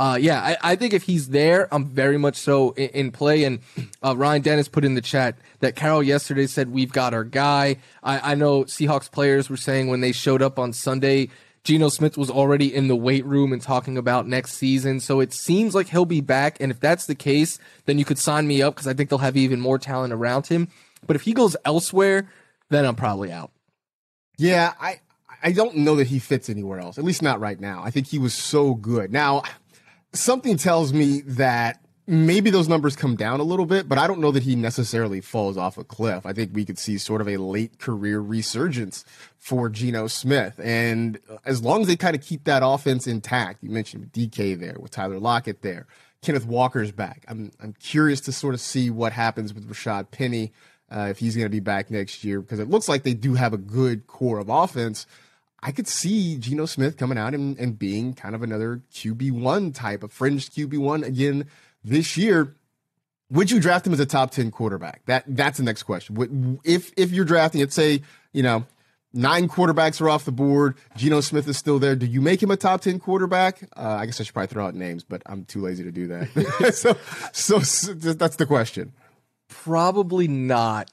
I think if he's there, I'm very much so in play. And Ryan Dennis put in the chat that Carroll yesterday said, "We've got our guy." I know Seahawks players were saying when they showed up on Sunday, Geno Smith was already in the weight room and talking about next season. So it seems like he'll be back. And if that's the case, then you could sign me up, because I think they'll have even more talent around him. But if he goes elsewhere, then I'm probably out. Yeah, I don't know that he fits anywhere else, at least not right now. I think he was so good. Now, something tells me that maybe those numbers come down a little bit, but I don't know that he necessarily falls off a cliff. I think we could see sort of a late career resurgence for Geno Smith. And as long as they kind of keep that offense intact, you mentioned DK there, with Tyler Lockett there, Kenneth Walker's back. I'm curious to sort of see what happens with Rashad Penny, if he's going to be back next year, because it looks like they do have a good core of offense. I could see Geno Smith coming out and being kind of another QB1 type, a fringe QB1 again this year. Would you draft him as a top 10 quarterback? That's the next question. If you're drafting it, say, 9 quarterbacks are off the board, Geno Smith is still there, do you make him a top 10 quarterback? I guess I should probably throw out names, but I'm too lazy to do that. so that's the question. Probably not.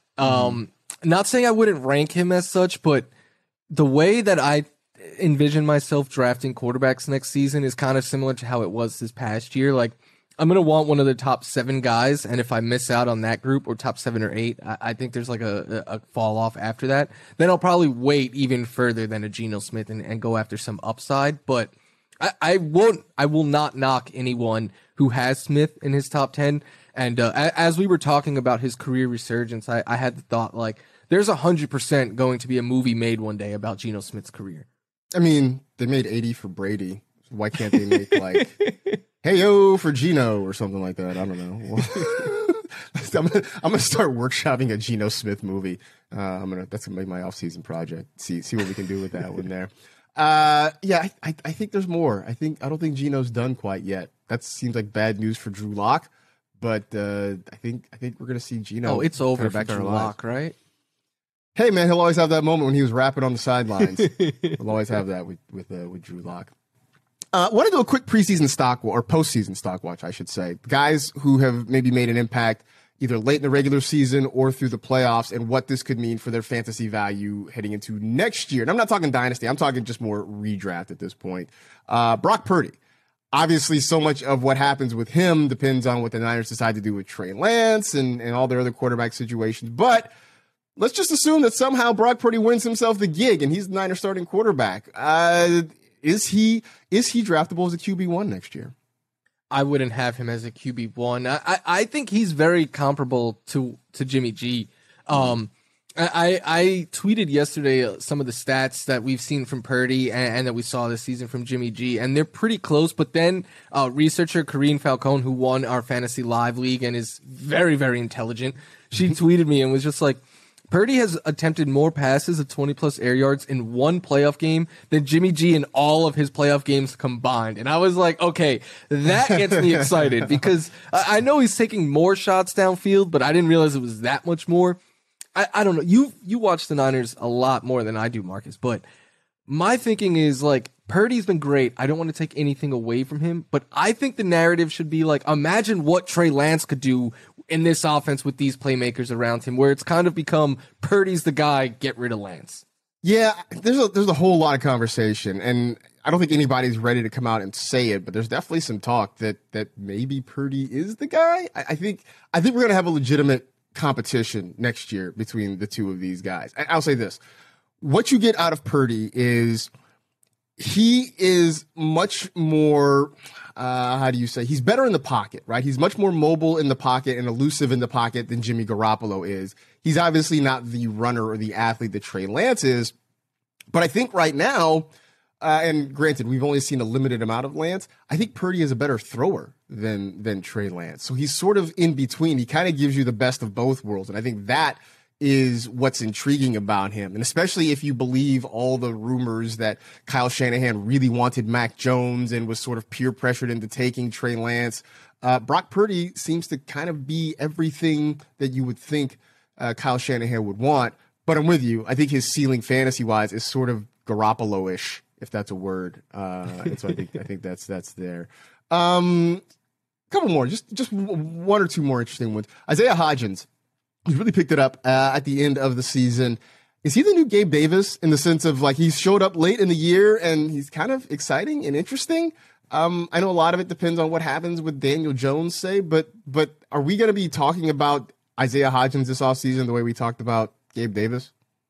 Not saying I wouldn't rank him as such, but the way that I envision myself drafting quarterbacks next season is kind of similar to how it was this past year. Like, I'm going to want one of the top 7 guys, and if I miss out on that group, or top 7 or 8, I think there's like a fall off after that. Then I'll probably wait even further than a Geno Smith and go after some upside. But I will not knock anyone who has Smith in his top 10. And as we were talking about his career resurgence, I had the thought, like, there's 100% going to be a movie made one day about Geno Smith's career. I mean, they made 80 for Brady. Why can't they make like, hey yo for Geno or something like that? I don't know. I'm gonna start workshopping a Geno Smith movie. That's gonna be my off-season project. See what we can do with that one there. Yeah, I think there's more. I don't think Geno's done quite yet. That seems like bad news for Drew Lock, but I think we're gonna see Geno. Oh, it's over back for to Drew our lives. Lock, right? Hey man, he'll always have that moment when he was rapping on the sidelines. He'll always have that with Drew Lock. Want to do a quick preseason stock or postseason stock watch, I should say. Guys who have maybe made an impact either late in the regular season or through the playoffs, and what this could mean for their fantasy value heading into next year. And I'm not talking dynasty. I'm talking just more redraft at this point. Brock Purdy. Obviously, so much of what happens with him depends on what the Niners decide to do with Trey Lance and all their other quarterback situations. But let's just assume that somehow Brock Purdy wins himself the gig and he's the Niners starting quarterback. Is he draftable as a QB1 next year? I wouldn't have him as a QB1. I think he's very comparable to Jimmy G. I tweeted yesterday some of the stats that we've seen from Purdy and that we saw this season from Jimmy G, and they're pretty close. But then researcher Karine Falcone, who won our Fantasy Live League and is very, very intelligent, she tweeted me and was just like, Purdy has attempted more passes of 20-plus air yards in one playoff game than Jimmy G in all of his playoff games combined. And I was like, okay, that gets me excited because I know he's taking more shots downfield, but I didn't realize it was that much more. I don't know. You watch the Niners a lot more than I do, Marcus, but my thinking is like, Purdy's been great. I don't want to take anything away from him, but I think the narrative should be like, imagine what Trey Lance could do in this offense with these playmakers around him, where it's kind of become Purdy's the guy, get rid of Lance. Yeah, there's a whole lot of conversation, and I don't think anybody's ready to come out and say it, but there's definitely some talk that maybe Purdy is the guy. I think we're going to have a legitimate competition next year between the two of these guys. I'll say this. What you get out of Purdy is he is much more, how do you say? He's better in the pocket, right? He's much more mobile in the pocket and elusive in the pocket than Jimmy Garoppolo is. He's obviously not the runner or the athlete that Trey Lance is. But I think right now, and granted, we've only seen a limited amount of Lance, I think Purdy is a better thrower than Trey Lance. So he's sort of in between. He kind of gives you the best of both worlds. And I think that is what's intriguing about him. And especially if you believe all the rumors that Kyle Shanahan really wanted Mac Jones and was sort of peer pressured into taking Trey Lance. Brock Purdy seems to kind of be everything that you would think Kyle Shanahan would want. But I'm with you. I think his ceiling fantasy-wise is sort of Garoppolo-ish, if that's a word. And so I think that's there. Couple more, just one or two more interesting ones. Isaiah Hodgins. He's really picked it up at the end of the season. Is he the new Gabe Davis in the sense of like he's showed up late in the year and he's kind of exciting and interesting? I know a lot of it depends on what happens with Daniel Jones, say, but are we going to be talking about Isaiah Hodgins this offseason the way we talked about Gabe Davis?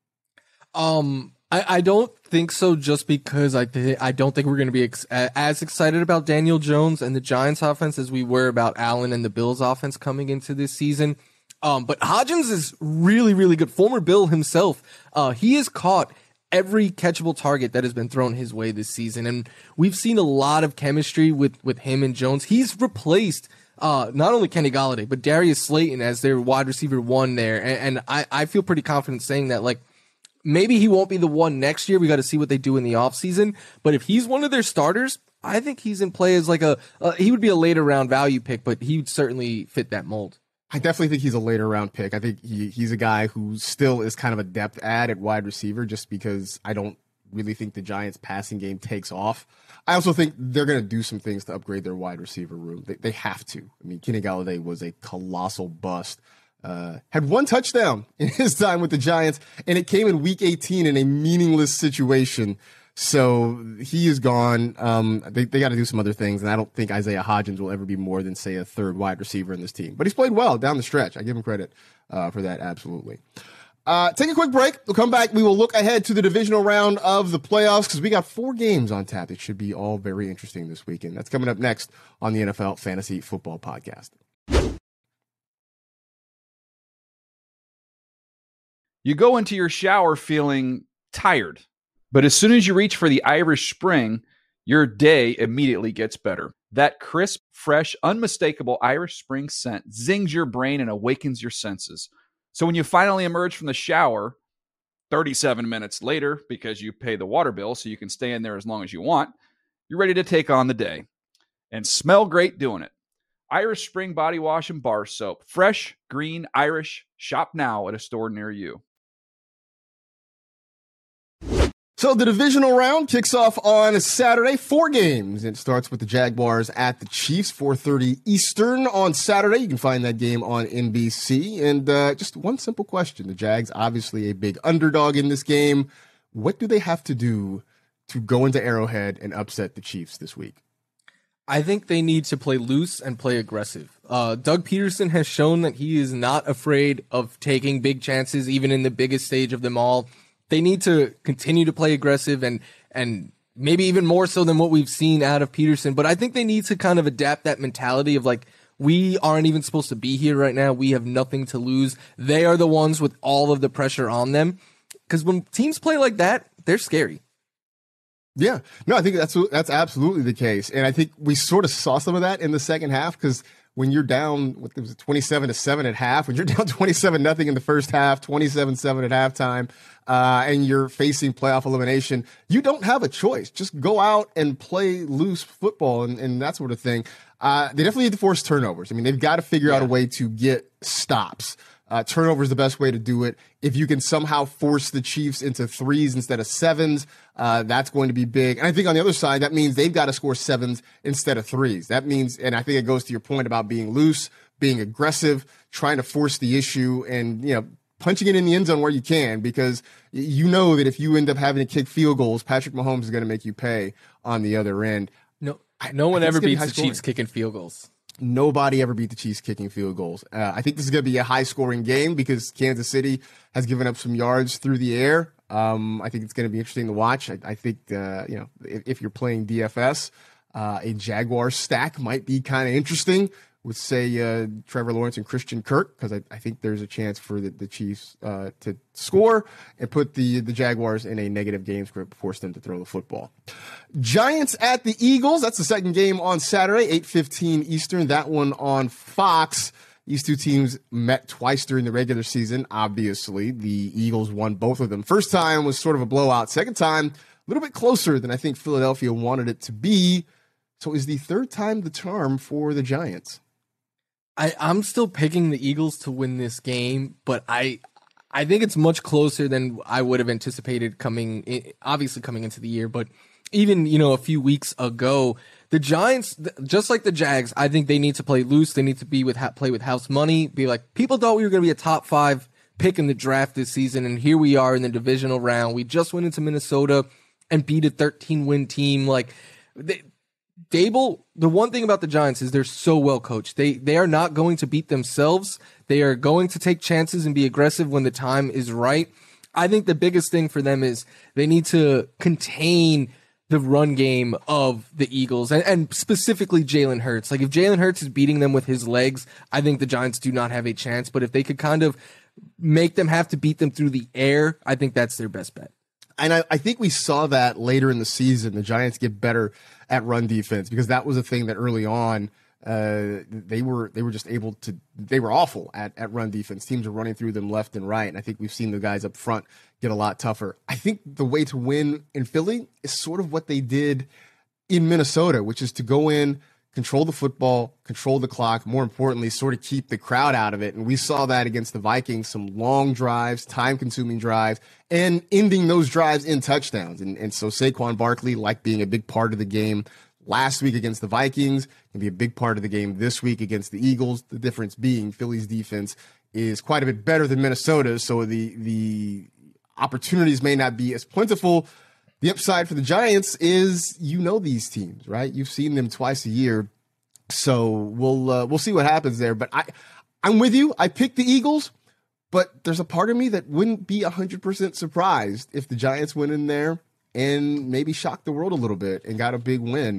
I don't think so, just because I don't think we're going to be as excited about Daniel Jones and the Giants offense as we were about Allen and the Bills offense coming into this season. But Hodgins is really, really good. Former Bill himself, he has caught every catchable target that has been thrown his way this season. And we've seen a lot of chemistry with him and Jones. He's replaced not only Kenny Golladay, but Darius Slayton as their wide receiver one there. And I feel pretty confident saying that, like, maybe he won't be the one next year. We got to see what they do in the offseason. But if he's one of their starters, I think he's in play as like he would be a later round value pick, but he would certainly fit that mold. I definitely think he's a later round pick. I think he's a guy who still is kind of a depth add at wide receiver just because I don't really think the Giants passing game takes off. I also think they're going to do some things to upgrade their wide receiver room. They have to. I mean, Kenny Golladay was a colossal bust. Had one touchdown in his time with the Giants, and it came in week 18 in a meaningless situation. So he is gone. They got to do some other things, and I don't think Isaiah Hodgins will ever be more than, say, a third wide receiver in this team. But he's played well down the stretch. I give him credit for that, absolutely. Take a quick break. We'll come back. We will look ahead to the divisional round of the playoffs because we got 4 games on tap. It should be all very interesting this weekend. That's coming up next on the NFL Fantasy Football Podcast. You go into your shower feeling tired, but as soon as you reach for the Irish Spring, your day immediately gets better. That crisp, fresh, unmistakable Irish Spring scent zings your brain and awakens your senses. So when you finally emerge from the shower 37 minutes later, because you pay the water bill so you can stay in there as long as you want, you're ready to take on the day and smell great doing it. Irish Spring Body Wash and Bar Soap. Fresh, green, Irish. Shop now at a store near you. So the divisional round kicks off on Saturday, 4 games. It starts with the Jaguars at the Chiefs, 4:30 Eastern on Saturday. You can find that game on NBC. And just one simple question. The Jags, obviously a big underdog in this game. What do they have to do to go into Arrowhead and upset the Chiefs this week? I think they need to play loose and play aggressive. Doug Peterson has shown that he is not afraid of taking big chances, even in the biggest stage of them all. They need to continue to play aggressive and maybe even more so than what we've seen out of Peterson. But I think they need to kind of adapt that mentality of like, we aren't even supposed to be here right now. We have nothing to lose. They are the ones with all of the pressure on them. Because when teams play like that, they're scary. Yeah, no, I think that's absolutely the case. And I think we sort of saw some of that in the second half because when you're down, what was it, 27-7 at half, when you're down 27-0 in the first half, 27-7 at halftime, and you're facing playoff elimination, you don't have a choice. Just go out and play loose football and that sort of thing. They definitely need to force turnovers. I mean, they've got to figure out a way to get stops. Turnover is the best way to do it. If you can somehow force the Chiefs into 3s instead of 7s, that's going to be big. And I think on the other side, that means they've got to score 7s instead of 3s. That means, and I think it goes to your point about being loose, being aggressive, trying to force the issue and, punching it in the end zone where you can, because you know that if you end up having to kick field goals, Patrick Mahomes is going to make you pay on the other end. No one ever beats the Chiefs kicking field goals. Nobody ever beat the Chiefs kicking field goals. I think this is going to be a high-scoring game because Kansas City has given up some yards through the air. I think it's going to be interesting to watch. I think, if you're playing DFS, a Jaguar stack might be kind of interesting with, say, Trevor Lawrence and Christian Kirk, because I think there's a chance for the Chiefs to score and put the Jaguars in a negative game script, force them to throw the football. Giants at the Eagles. That's the second game on Saturday, 8:15 Eastern. That one on Fox. These two teams met twice during the regular season. Obviously, the Eagles won both of them. First time was sort of a blowout. Second time, a little bit closer than I think Philadelphia wanted it to be. So is the third time the charm for the Giants? I'm still picking the Eagles to win this game, but I think it's much closer than I would have anticipated coming into the year. But even, a few weeks ago, the Giants, just like the Jags, I think they need to play loose. They need to be play with house money. Be like, people thought we were going to be a top 5 pick in the draft this season, and here we are in the divisional round. We just went into Minnesota and beat a 13-win team. Like, Dable, the one thing about the Giants is they're so well coached. They are not going to beat themselves. They are going to take chances and be aggressive when the time is right. I think the biggest thing for them is they need to contain the run game of the Eagles and specifically Jalen Hurts. Like, if Jalen Hurts is beating them with his legs, I think the Giants do not have a chance. But if they could kind of make them have to beat them through the air, I think that's their best bet. And I think we saw that later in the season. The Giants get better at run defense because that was a thing that early on they were just able to. They were awful at run defense. Teams are running through them left and right, and I think we've seen the guys up front get a lot tougher. I think the way to win in Philly is sort of what they did in Minnesota, which is to go in, control the football, control the clock, more importantly, sort of keep the crowd out of it. And we saw that against the Vikings, some long drives, time-consuming drives, and ending those drives in touchdowns. And so Saquon Barkley, like being a big part of the game last week against the Vikings, can be a big part of the game this week against the Eagles. The difference being Philly's defense is quite a bit better than Minnesota's, so the opportunities may not be as plentiful. The upside for the Giants is these teams, right? You've seen them twice a year, so we'll see what happens there. But I'm with you. I picked the Eagles, but there's a part of me that wouldn't be 100% surprised if the Giants went in there and maybe shocked the world a little bit and got a big win.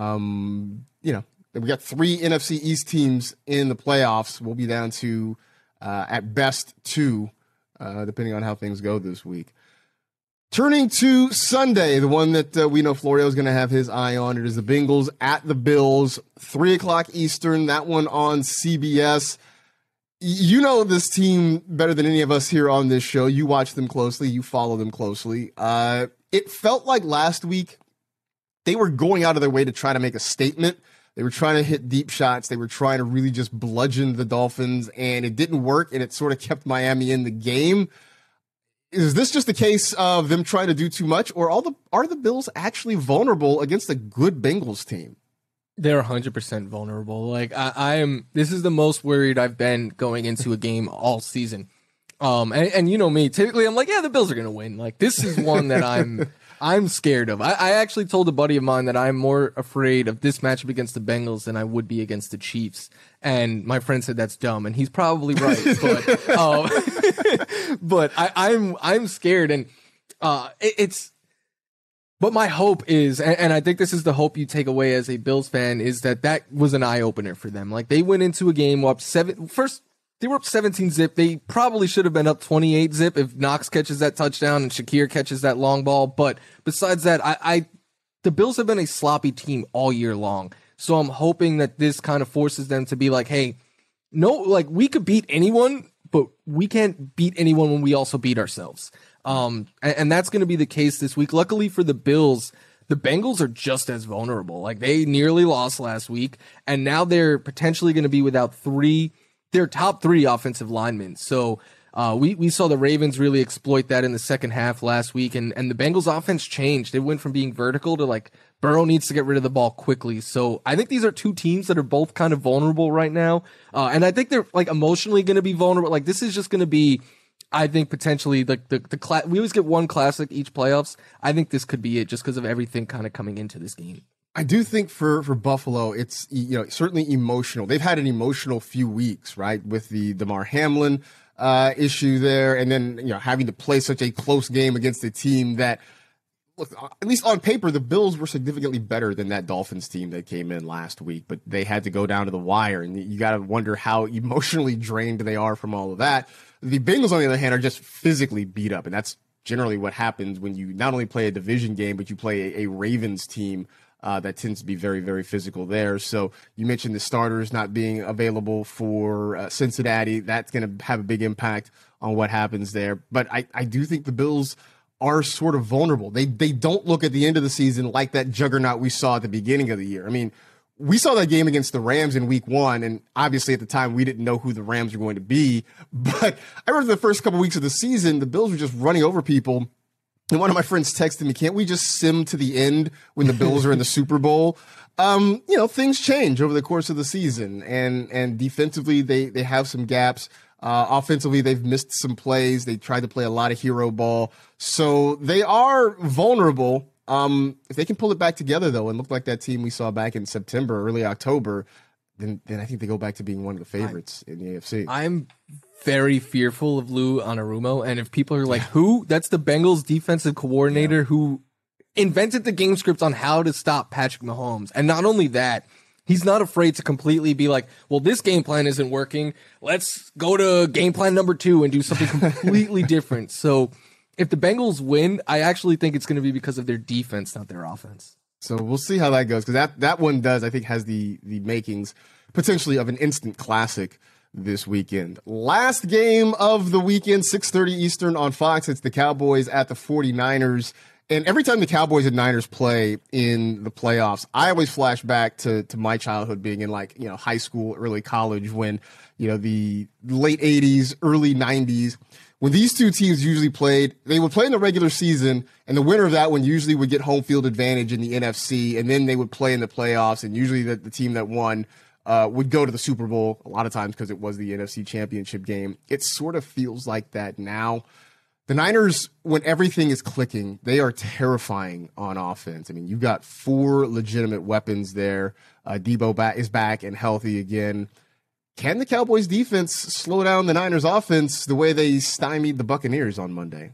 We got 3 NFC East teams in the playoffs. We'll be down to at best 2 depending on how things go this week. Turning to Sunday, the one that we know Florio is going to have his eye on. It is the Bengals at the Bills, 3:00 Eastern. That one on CBS. You know this team better than any of us here on this show. You watch them closely. You follow them closely. It felt like last week they were going out of their way to try to make a statement. They were trying to hit deep shots. They were trying to really just bludgeon the Dolphins, and it didn't work, and it sort of kept Miami in the game. Is this just a case of them trying to do too much, or are the Bills actually vulnerable against a good Bengals team? They're 100% vulnerable. Like I am. This is the most worried I've been going into a game all season. And you know me. Typically, I'm like, yeah, the Bills are gonna win. Like this is one that I'm scared of. I actually told a buddy of mine that I'm more afraid of this matchup against the Bengals than I would be against the Chiefs. And my friend said that's dumb, and he's probably right. But I'm scared, and it's. But my hope is, and I think this is the hope you take away as a Bills fan, is that was an eye opener for them. Like they went into a game up first. They were up 17-zip. They probably should have been up 28-zip if Knox catches that touchdown and Shakir catches that long ball. But besides that, the Bills have been a sloppy team all year long. So I'm hoping that this kind of forces them to be like, hey, no, like we could beat anyone, but we can't beat anyone when we also beat ourselves. And that's going to be the case this week. Luckily for the Bills, the Bengals are just as vulnerable. Like they nearly lost last week, and now they're potentially going to be without their top three offensive linemen. So we saw the Ravens really exploit that in the second half last week, and the Bengals offense changed. It went from being vertical to like Burrow needs to get rid of the ball quickly. So I think these are two teams that are both kind of vulnerable right now. And I think they're like emotionally going to be vulnerable. Like this is just going to be, I think potentially like the we always get one classic each playoffs. I think this could be it just because of everything kind of coming into this game. I do think for Buffalo, it's certainly emotional. They've had an emotional few weeks, right, with the Damar Hamlin issue there, and then having to play such a close game against a team that, look, at least on paper, the Bills were significantly better than that Dolphins team that came in last week, but they had to go down to the wire, and you got to wonder how emotionally drained they are from all of that. The Bengals, on the other hand, are just physically beat up, and that's generally what happens when you not only play a division game, but you play a Ravens team that tends to be very, very physical there. So you mentioned the starters not being available for Cincinnati. That's going to have a big impact on what happens there. But I do think the Bills are sort of vulnerable. They don't look at the end of the season like that juggernaut we saw at the beginning of the year. I mean, we saw that game against the Rams in week 1, and obviously at the time we didn't know who the Rams were going to be. But I remember the first couple weeks of the season, the Bills were just running over people. And one of my friends texted me, can't we just sim to the end when the Bills are in the Super Bowl? Things change over the course of the season. And defensively, they have some gaps. Offensively, they've missed some plays. They tried to play a lot of hero ball. So they are vulnerable. If they can pull it back together, though, and look like that team we saw back in September, early October, then I think they go back to being one of the favorites in the AFC. I'm very fearful of Lou Anarumo, and if people are like, who? That's the Bengals defensive coordinator who invented the game script on how to stop Patrick Mahomes. And not only that, he's not afraid to completely be like, well, this game plan isn't working. Let's go to game plan number 2 and do something completely different. So if the Bengals win, I actually think it's going to be because of their defense, not their offense. So we'll see how that goes, because that one I think has the makings potentially of an instant classic this weekend. Last game of the weekend, 6:30 Eastern on Fox. It's the Cowboys at the 49ers. And every time the Cowboys and Niners play in the playoffs, I always flash back to my childhood being in high school, early college, when, the late 80s, early 90s, when these two teams usually played, they would play in the regular season, and the winner of that one usually would get home field advantage in the NFC, and then they would play in the playoffs, and usually the team that won would go to the Super Bowl a lot of times because it was the NFC Championship game. It sort of feels like that now. The Niners, when everything is clicking, they are terrifying on offense. I mean, you've got 4 legitimate weapons there. Debo is back and healthy again. Can the Cowboys defense slow down the Niners offense the way they stymied the Buccaneers on Monday?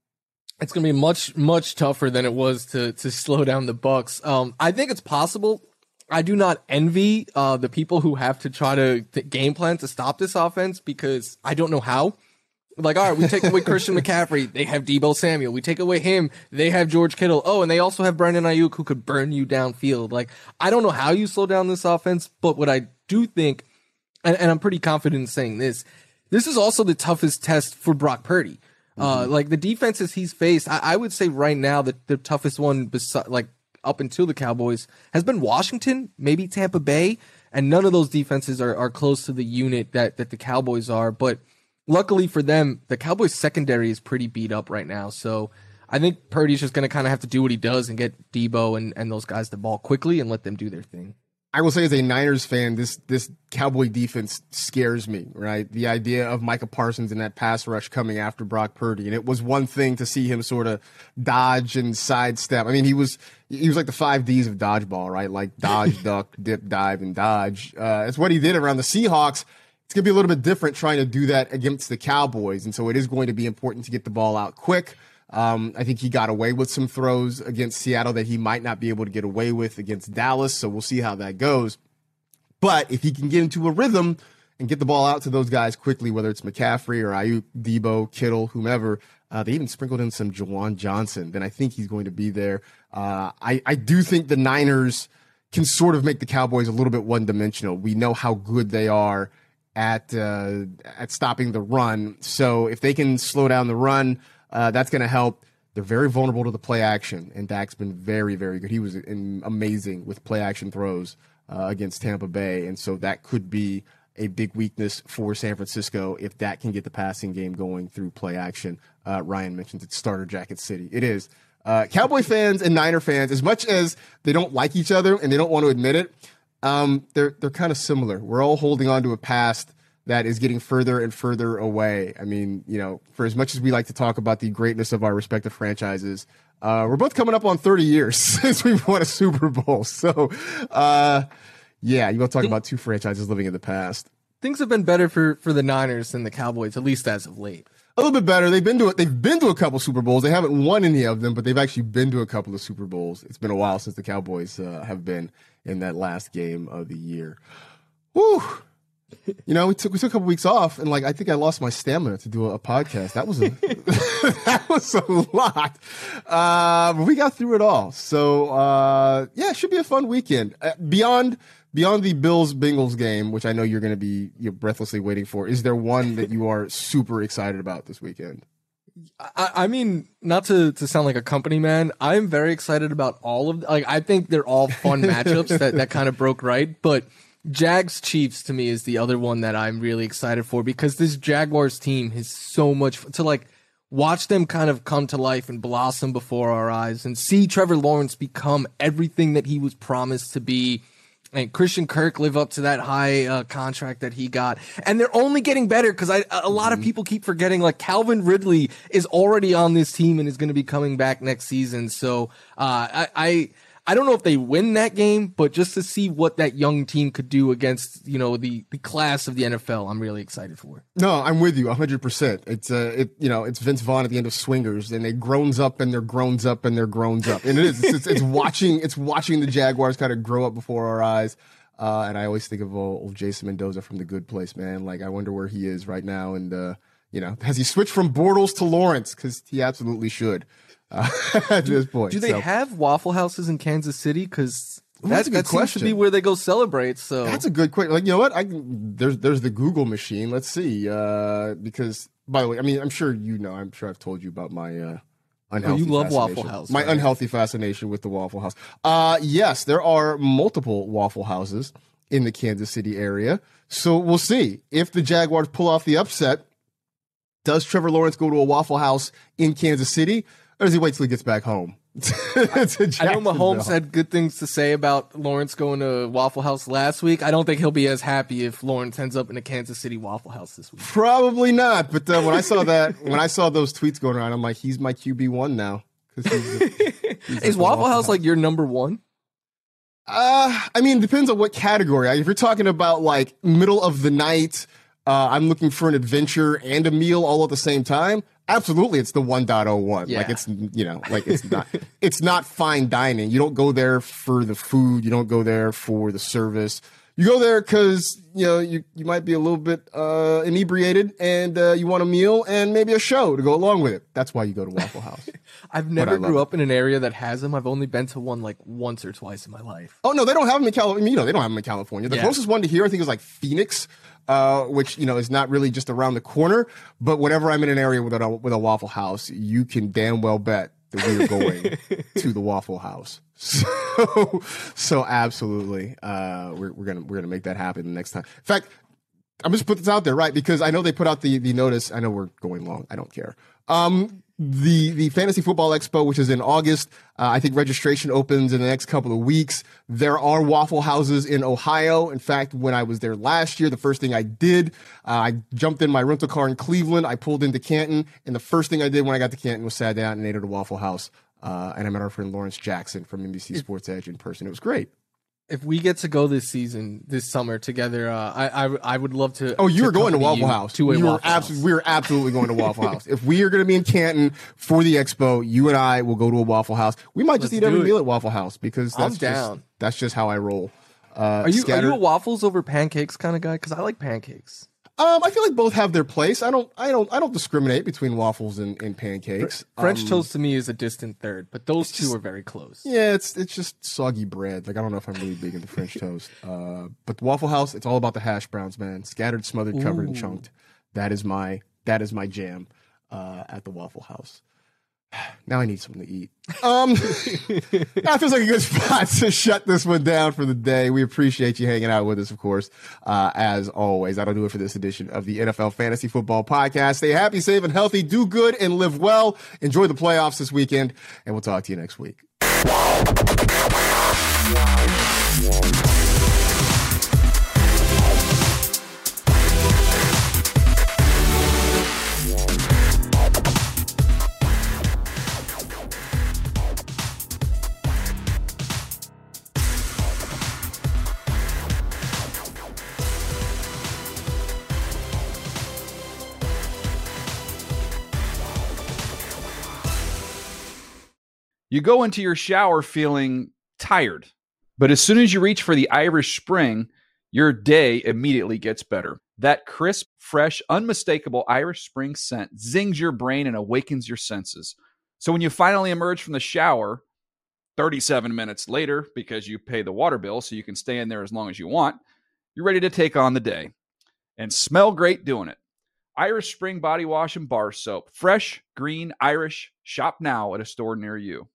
It's going to be much, much tougher than it was to slow down the Bucs. I think it's possible. I do not envy the people who have to try to game plan to stop this offense, because I don't know how. Like, all right, we take away Christian McCaffrey, they have Deebo Samuel. We take away him, they have George Kittle. Oh, and they also have Brandon Ayuk, who could burn you downfield. Like, I don't know how you slow down this offense, but what I do think, and I'm pretty confident in saying this is also the toughest test for Brock Purdy. Like, the defenses he's faced, I would say right now that the toughest one, like, up until the Cowboys, has been Washington, maybe Tampa Bay, and none of those defenses are close to the unit that the Cowboys are. But luckily for them, the Cowboys secondary is pretty beat up right now. So I think Purdy's just going to kind of have to do what he does and get Deebo and those guys the ball quickly and let them do their thing. I will say, as a Niners fan, this Cowboy defense scares me, right? The idea of Micah Parsons and that pass rush coming after Brock Purdy. And it was one thing to see him sort of dodge and sidestep. I mean, he was like the 5 Ds of dodgeball, right? Like dodge, duck, dip, dive, and dodge. It's what he did around the Seahawks. It's going to be a little bit different trying to do that against the Cowboys. And so it is going to be important to get the ball out quick. I think he got away with some throws against Seattle that he might not be able to get away with against Dallas. So we'll see how that goes. But if he can get into a rhythm and get the ball out to those guys quickly, whether it's McCaffrey or Ayuk, Deebo, Kittle, whomever, they even sprinkled in some Jawan Johnson, then I think he's going to be there. I do think the Niners can sort of make the Cowboys a little bit one-dimensional. We know how good they are at stopping the run. So if they can slow down the run, that's going to help. They're very vulnerable to the play action, and Dak's been very, very good. He was amazing with play action throws against Tampa Bay, and so that could be a big weakness for San Francisco if Dak can get the passing game going through play action. Ryan mentioned it's starter jacket city. It is. Cowboy fans and Niner fans, as much as they don't like each other and they don't want to admit it, they're kind of similar. We're all holding on to a past that is getting further and further away. I mean, for as much as we like to talk about the greatness of our respective franchises, we're both coming up on 30 years since we've won a Super Bowl. So, yeah, you want to talk about two franchises living in the past. Things have been better for the Niners than the Cowboys, at least as of late. A little bit better. They've been to a couple Super Bowls. They haven't won any of them, but they've actually been to a couple of Super Bowls. It's been a while since the Cowboys have been in that last game of the year. Whew. We took a couple weeks off, and I think I lost my stamina to do a podcast. That was that was a lot, but we got through it all. So yeah, it should be a fun weekend. Beyond the Bills-Bengals game, which I know you're going to be breathlessly waiting for, is there one that you are super excited about this weekend? I mean, not to sound like a company man, I'm very excited about all of I think they're all fun matchups that kind of broke right, but Jags Chiefs to me is the other one that I'm really excited for, because this Jaguars team has so much to watch them kind of come to life and blossom before our eyes and see Trevor Lawrence become everything that he was promised to be, and Christian Kirk live up to that high contract that he got. And they're only getting better, because a lot of people keep forgetting Calvin Ridley is already on this team and is going to be coming back next season. So I don't know if they win that game, but just to see what that young team could do against, the class of the NFL, I'm really excited for. No, I'm with you 100%. It's Vince Vaughn at the end of Swingers, and they groans up and they're groans up and they're groans up. And it is, it's watching the Jaguars kind of grow up before our eyes. And I always think of old Jason Mendoza from The Good Place, man. I wonder where he is right now. And, has he switched from Bortles to Lawrence? Because he absolutely should. At this point, do they have Waffle Houses in Kansas City? Because that question. Seems to be where they go celebrate. So that's a good question. You know what? There's the Google machine. Let's see. Because by the way, I mean, I'm sure I'm sure I've told you about my unhealthy. You love Waffle House. My unhealthy fascination with the Waffle House. Yes, there are multiple Waffle Houses in the Kansas City area. So we'll see if the Jaguars pull off the upset. Does Trevor Lawrence go to a Waffle House in Kansas City? Or does he wait till he gets back home? I know Mahomes had good things to say about Lawrence going to Waffle House last week. I don't think he'll be as happy if Lawrence ends up in a Kansas City Waffle House this week. Probably not. But when I saw those tweets going around, I'm like, he's my QB1 now. Is Waffle House your number one? I mean, it depends on what category. If you're talking about middle of the night, I'm looking for an adventure and a meal all at the same time. Absolutely, it's the 1.01. Yeah. It's not fine dining. You don't go there for the food. You don't go there for the service. You go there because you might be a little bit inebriated and you want a meal and maybe a show to go along with it. That's why you go to Waffle House. I've never grew up in an area that has them. I've only been to one like once or twice in my life. Oh no, they don't have them in California. They don't have them in California. The closest one to here, I think, is like Phoenix, which is not really just around the corner. But whenever I'm in an area with a Waffle House, you can damn well bet that we are going to the Waffle House. So absolutely, we're gonna make that happen the next time. In fact, I'm just put this out there, right? Because I know they put out the notice. I know we're going long. I don't care. The Fantasy Football Expo, which is in August, I think registration opens in the next couple of weeks. There are Waffle Houses in Ohio. In fact, when I was there last year, the first thing I did, I jumped in my rental car in Cleveland. I pulled into Canton, and the first thing I did when I got to Canton was sat down and ate at a Waffle House. And I met our friend Lawrence Jackson from NBC Sports Edge in person. It was great. If we get to go this summer together, I would love to. Oh, you were going to Waffle House. We were absolutely going to Waffle House. If we are going to be in Canton for the expo, you and I will go to a Waffle House. We might just eat every meal at Waffle House because that's just how I roll. Are you a waffles over pancakes kind of guy? Because I like pancakes. I feel like both have their place. I don't discriminate between waffles and pancakes. French toast to me is a distant third, but those two are very close. Yeah, it's just soggy bread. Like I don't know if I'm really big into French toast. But the Waffle House, it's all about the hash browns, man. Scattered, smothered, covered, and chunked. That is my jam at the Waffle House. Now I need something to eat. That feels like a good spot to shut this one down for the day. We appreciate you hanging out with us, of course, as always. That'll do it for this edition of the NFL Fantasy Football Podcast. Stay happy, safe, and healthy. Do good and live well. Enjoy the playoffs this weekend, and we'll talk to you next week. You go into your shower feeling tired, but as soon as you reach for the Irish Spring, your day immediately gets better. That crisp, fresh, unmistakable Irish Spring scent zings your brain and awakens your senses. So when you finally emerge from the shower, 37 minutes later, because you pay the water bill so you can stay in there as long as you want, you're ready to take on the day and smell great doing it. Irish Spring Body Wash and Bar Soap. Fresh, green, Irish. Shop now at a store near you.